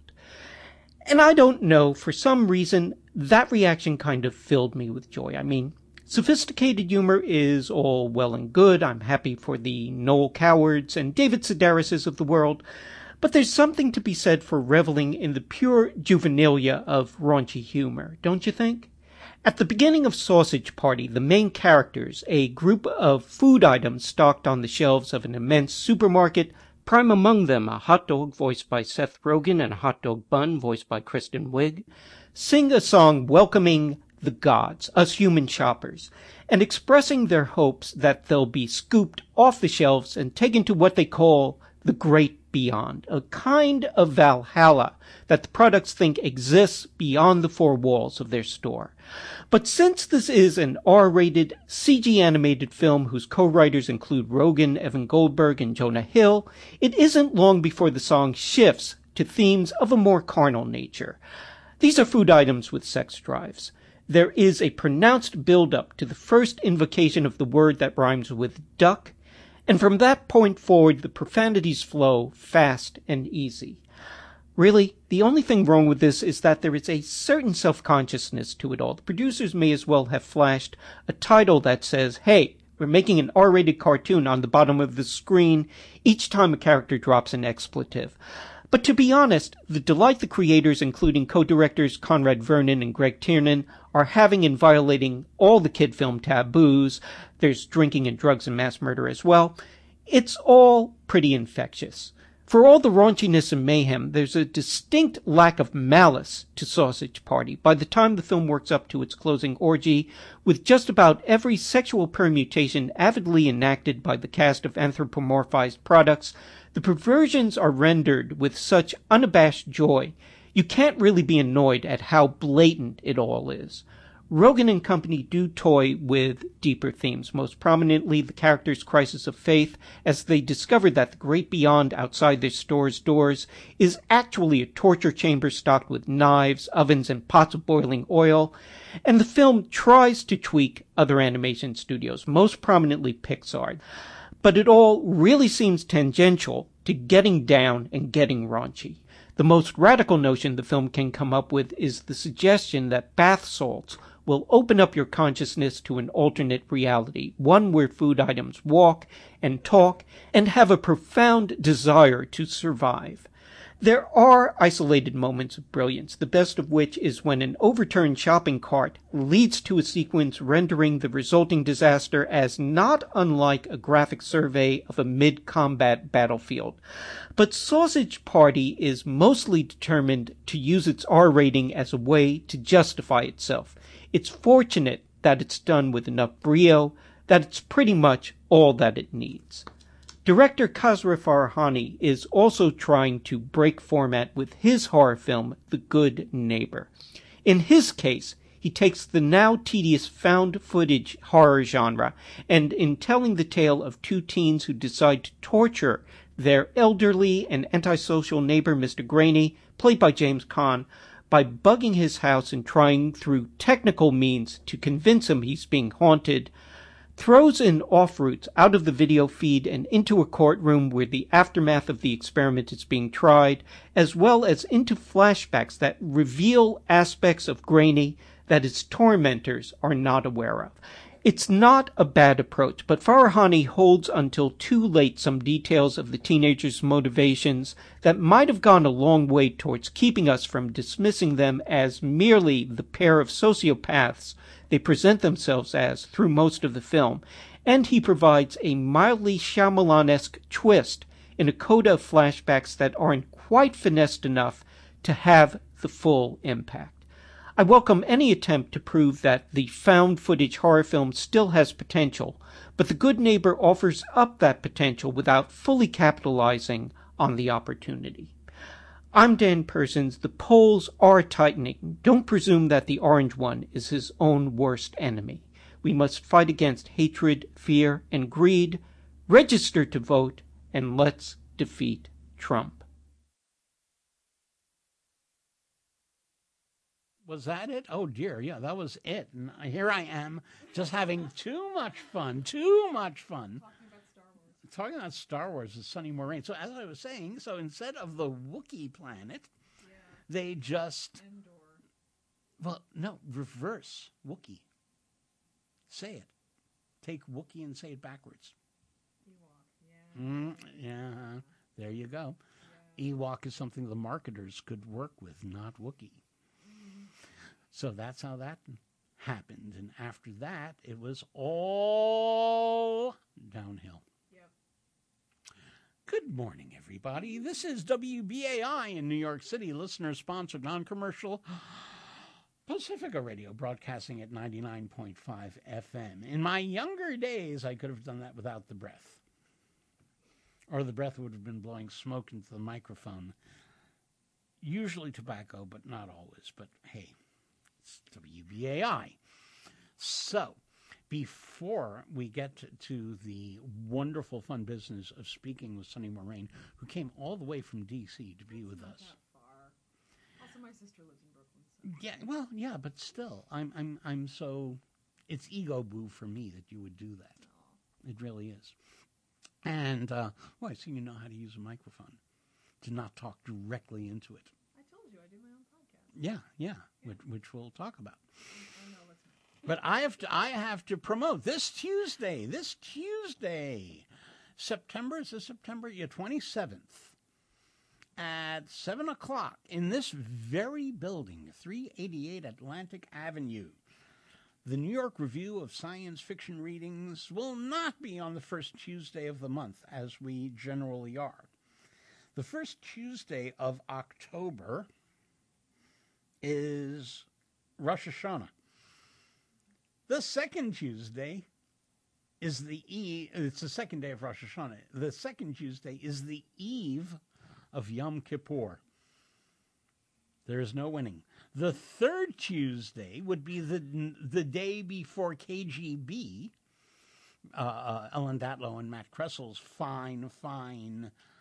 And I don't know, for some reason, that reaction kind of filled me with joy. I mean, sophisticated humor is all well and good. I'm happy for the Noel Cowards and David Sedaris of the world. But there's something to be said for reveling in the pure juvenilia of raunchy humor, don't you think? At the beginning of Sausage Party, the main characters, a group of food items stocked on the shelves of an immense supermarket, prime among them a hot dog voiced by Seth Rogen and a hot dog bun voiced by Kristen Wiig, sing a song welcoming the gods, us human shoppers, and expressing their hopes that they'll be scooped off the shelves and taken to what they call the great beyond, a kind of Valhalla that the products think exists beyond the four walls of their store. But since this is an R-rated, C G animated film whose co-writers include Rogen, Evan Goldberg, and Jonah Hill, it isn't long before the song shifts to themes of a more carnal nature. These are food items with sex drives. There is a pronounced build-up to the first invocation of the word that rhymes with duck, and from that point forward the profanities flow fast and easy. Really, the only thing wrong with this is that there is a certain self-consciousness to it all. The producers may as well have flashed a title that says, hey, we're making an R-rated cartoon on the bottom of the screen each time a character drops an expletive. But to be honest, the delight the creators, including co-directors Conrad Vernon and Greg Tiernan, are having in violating all the kid film taboos, there's drinking and drugs and mass murder as well, it's all pretty infectious. For all the raunchiness and mayhem, there's a distinct lack of malice to Sausage Party. By the time the film works up to its closing orgy, with just about every sexual permutation avidly enacted by the cast of anthropomorphized products, the perversions are rendered with such unabashed joy, you can't really be annoyed at how blatant it all is. Rogen and company do toy with deeper themes, most prominently the character's crisis of faith as they discover that the great beyond outside their store's doors is actually a torture chamber stocked with knives, ovens, and pots of boiling oil, and the film tries to tweak other animation studios, most prominently Pixar. But it all really seems tangential to getting down and getting raunchy. The most radical notion the film can come up with is the suggestion that bath salts will open up your consciousness to an alternate reality, one where food items walk and talk and have a profound desire to survive. There are isolated moments of brilliance, the best of which is when an overturned shopping cart leads to a sequence rendering the resulting disaster as not unlike a graphic survey of a mid-combat battlefield. But Sausage Party is mostly determined to use its R rating as a way to justify itself. It's fortunate that it's done with enough brio that it's pretty much all that it needs. Director Kasra Farahani is also trying to break format with his horror film, The Good Neighbor. In his case, he takes the now tedious found footage horror genre, and in telling the tale of two teens who decide to torture their elderly and antisocial neighbor, Mister Graney, played by James Caan, by bugging his house and trying through technical means to convince him he's being haunted, throws in off-routes out of the video feed and into a courtroom where the aftermath of the experiment is being tried, as well as into flashbacks that reveal aspects of Graney that his tormentors are not aware of. It's not a bad approach, but Farahani holds until too late some details of the teenager's motivations that might have gone a long way towards keeping us from dismissing them as merely the pair of sociopaths they present themselves as through most of the film, and he provides a mildly Shyamalan-esque twist in a coda of flashbacks that aren't quite finessed enough to have the full impact. I welcome any attempt to prove that the found footage horror film still has potential, but The Good Neighbor offers up that potential without fully capitalizing on the opportunity. I'm Dan Persons. The polls are tightening. Don't presume that the orange one is his own worst enemy. We must fight against hatred, fear, and greed. Register to vote, and let's defeat Trump. Was that it? Oh, dear. Yeah, that was it. And here I am just having too much fun, too much fun. Talking about Star Wars with Sonny Moraine. So as I was saying, so instead of the Wookiee planet, yeah. they just... Endor. Well, no, reverse Wookiee. Say it. Take Wookiee and say it backwards. Ewok, yeah. Mm, yeah, there you go. Yeah. Ewok is something the marketers could work with, not Wookiee. Mm-hmm. So that's how that happened. And after that, it was all downhill. Good morning, everybody. This is W B A I in New York City, listener-sponsored, non-commercial Pacifica Radio, broadcasting at ninety-nine point five F M. In my younger days, I could have done that without the breath. Or the breath would have been blowing smoke into the microphone. Usually tobacco, but not always. But hey, it's W B A I. So, before we get to the wonderful, fun business of speaking with Sonny Moraine, who came all the way from D C to be with us. Not far. Also, my sister lives in Brooklyn. So. Yeah, well, yeah, but still, I'm, I'm, I'm so. It's ego boo for me that you would do that. Aww. It really is. And uh, well, I see you know how to use a microphone to not talk directly into it. I told you I do my own podcast. Yeah, yeah, yeah. Which, which we'll talk about. I know, let's. But I have to I have to promote this Tuesday, this Tuesday, September, is this September? Yeah, twenty-seventh, at seven o'clock in this very building, three eighty-eight Atlantic Avenue. The New York Review of Science Fiction Readings will not be on the first Tuesday of the month, as we generally are. The first Tuesday of October is Rosh Hashanah. The second Tuesday is the eve, it's the second day of Rosh Hashanah. The second Tuesday is the eve of Yom Kippur. There is no winning. The third Tuesday would be the the day before K G B, uh, uh, Ellen Datlow and Matt Kressel's fine, fine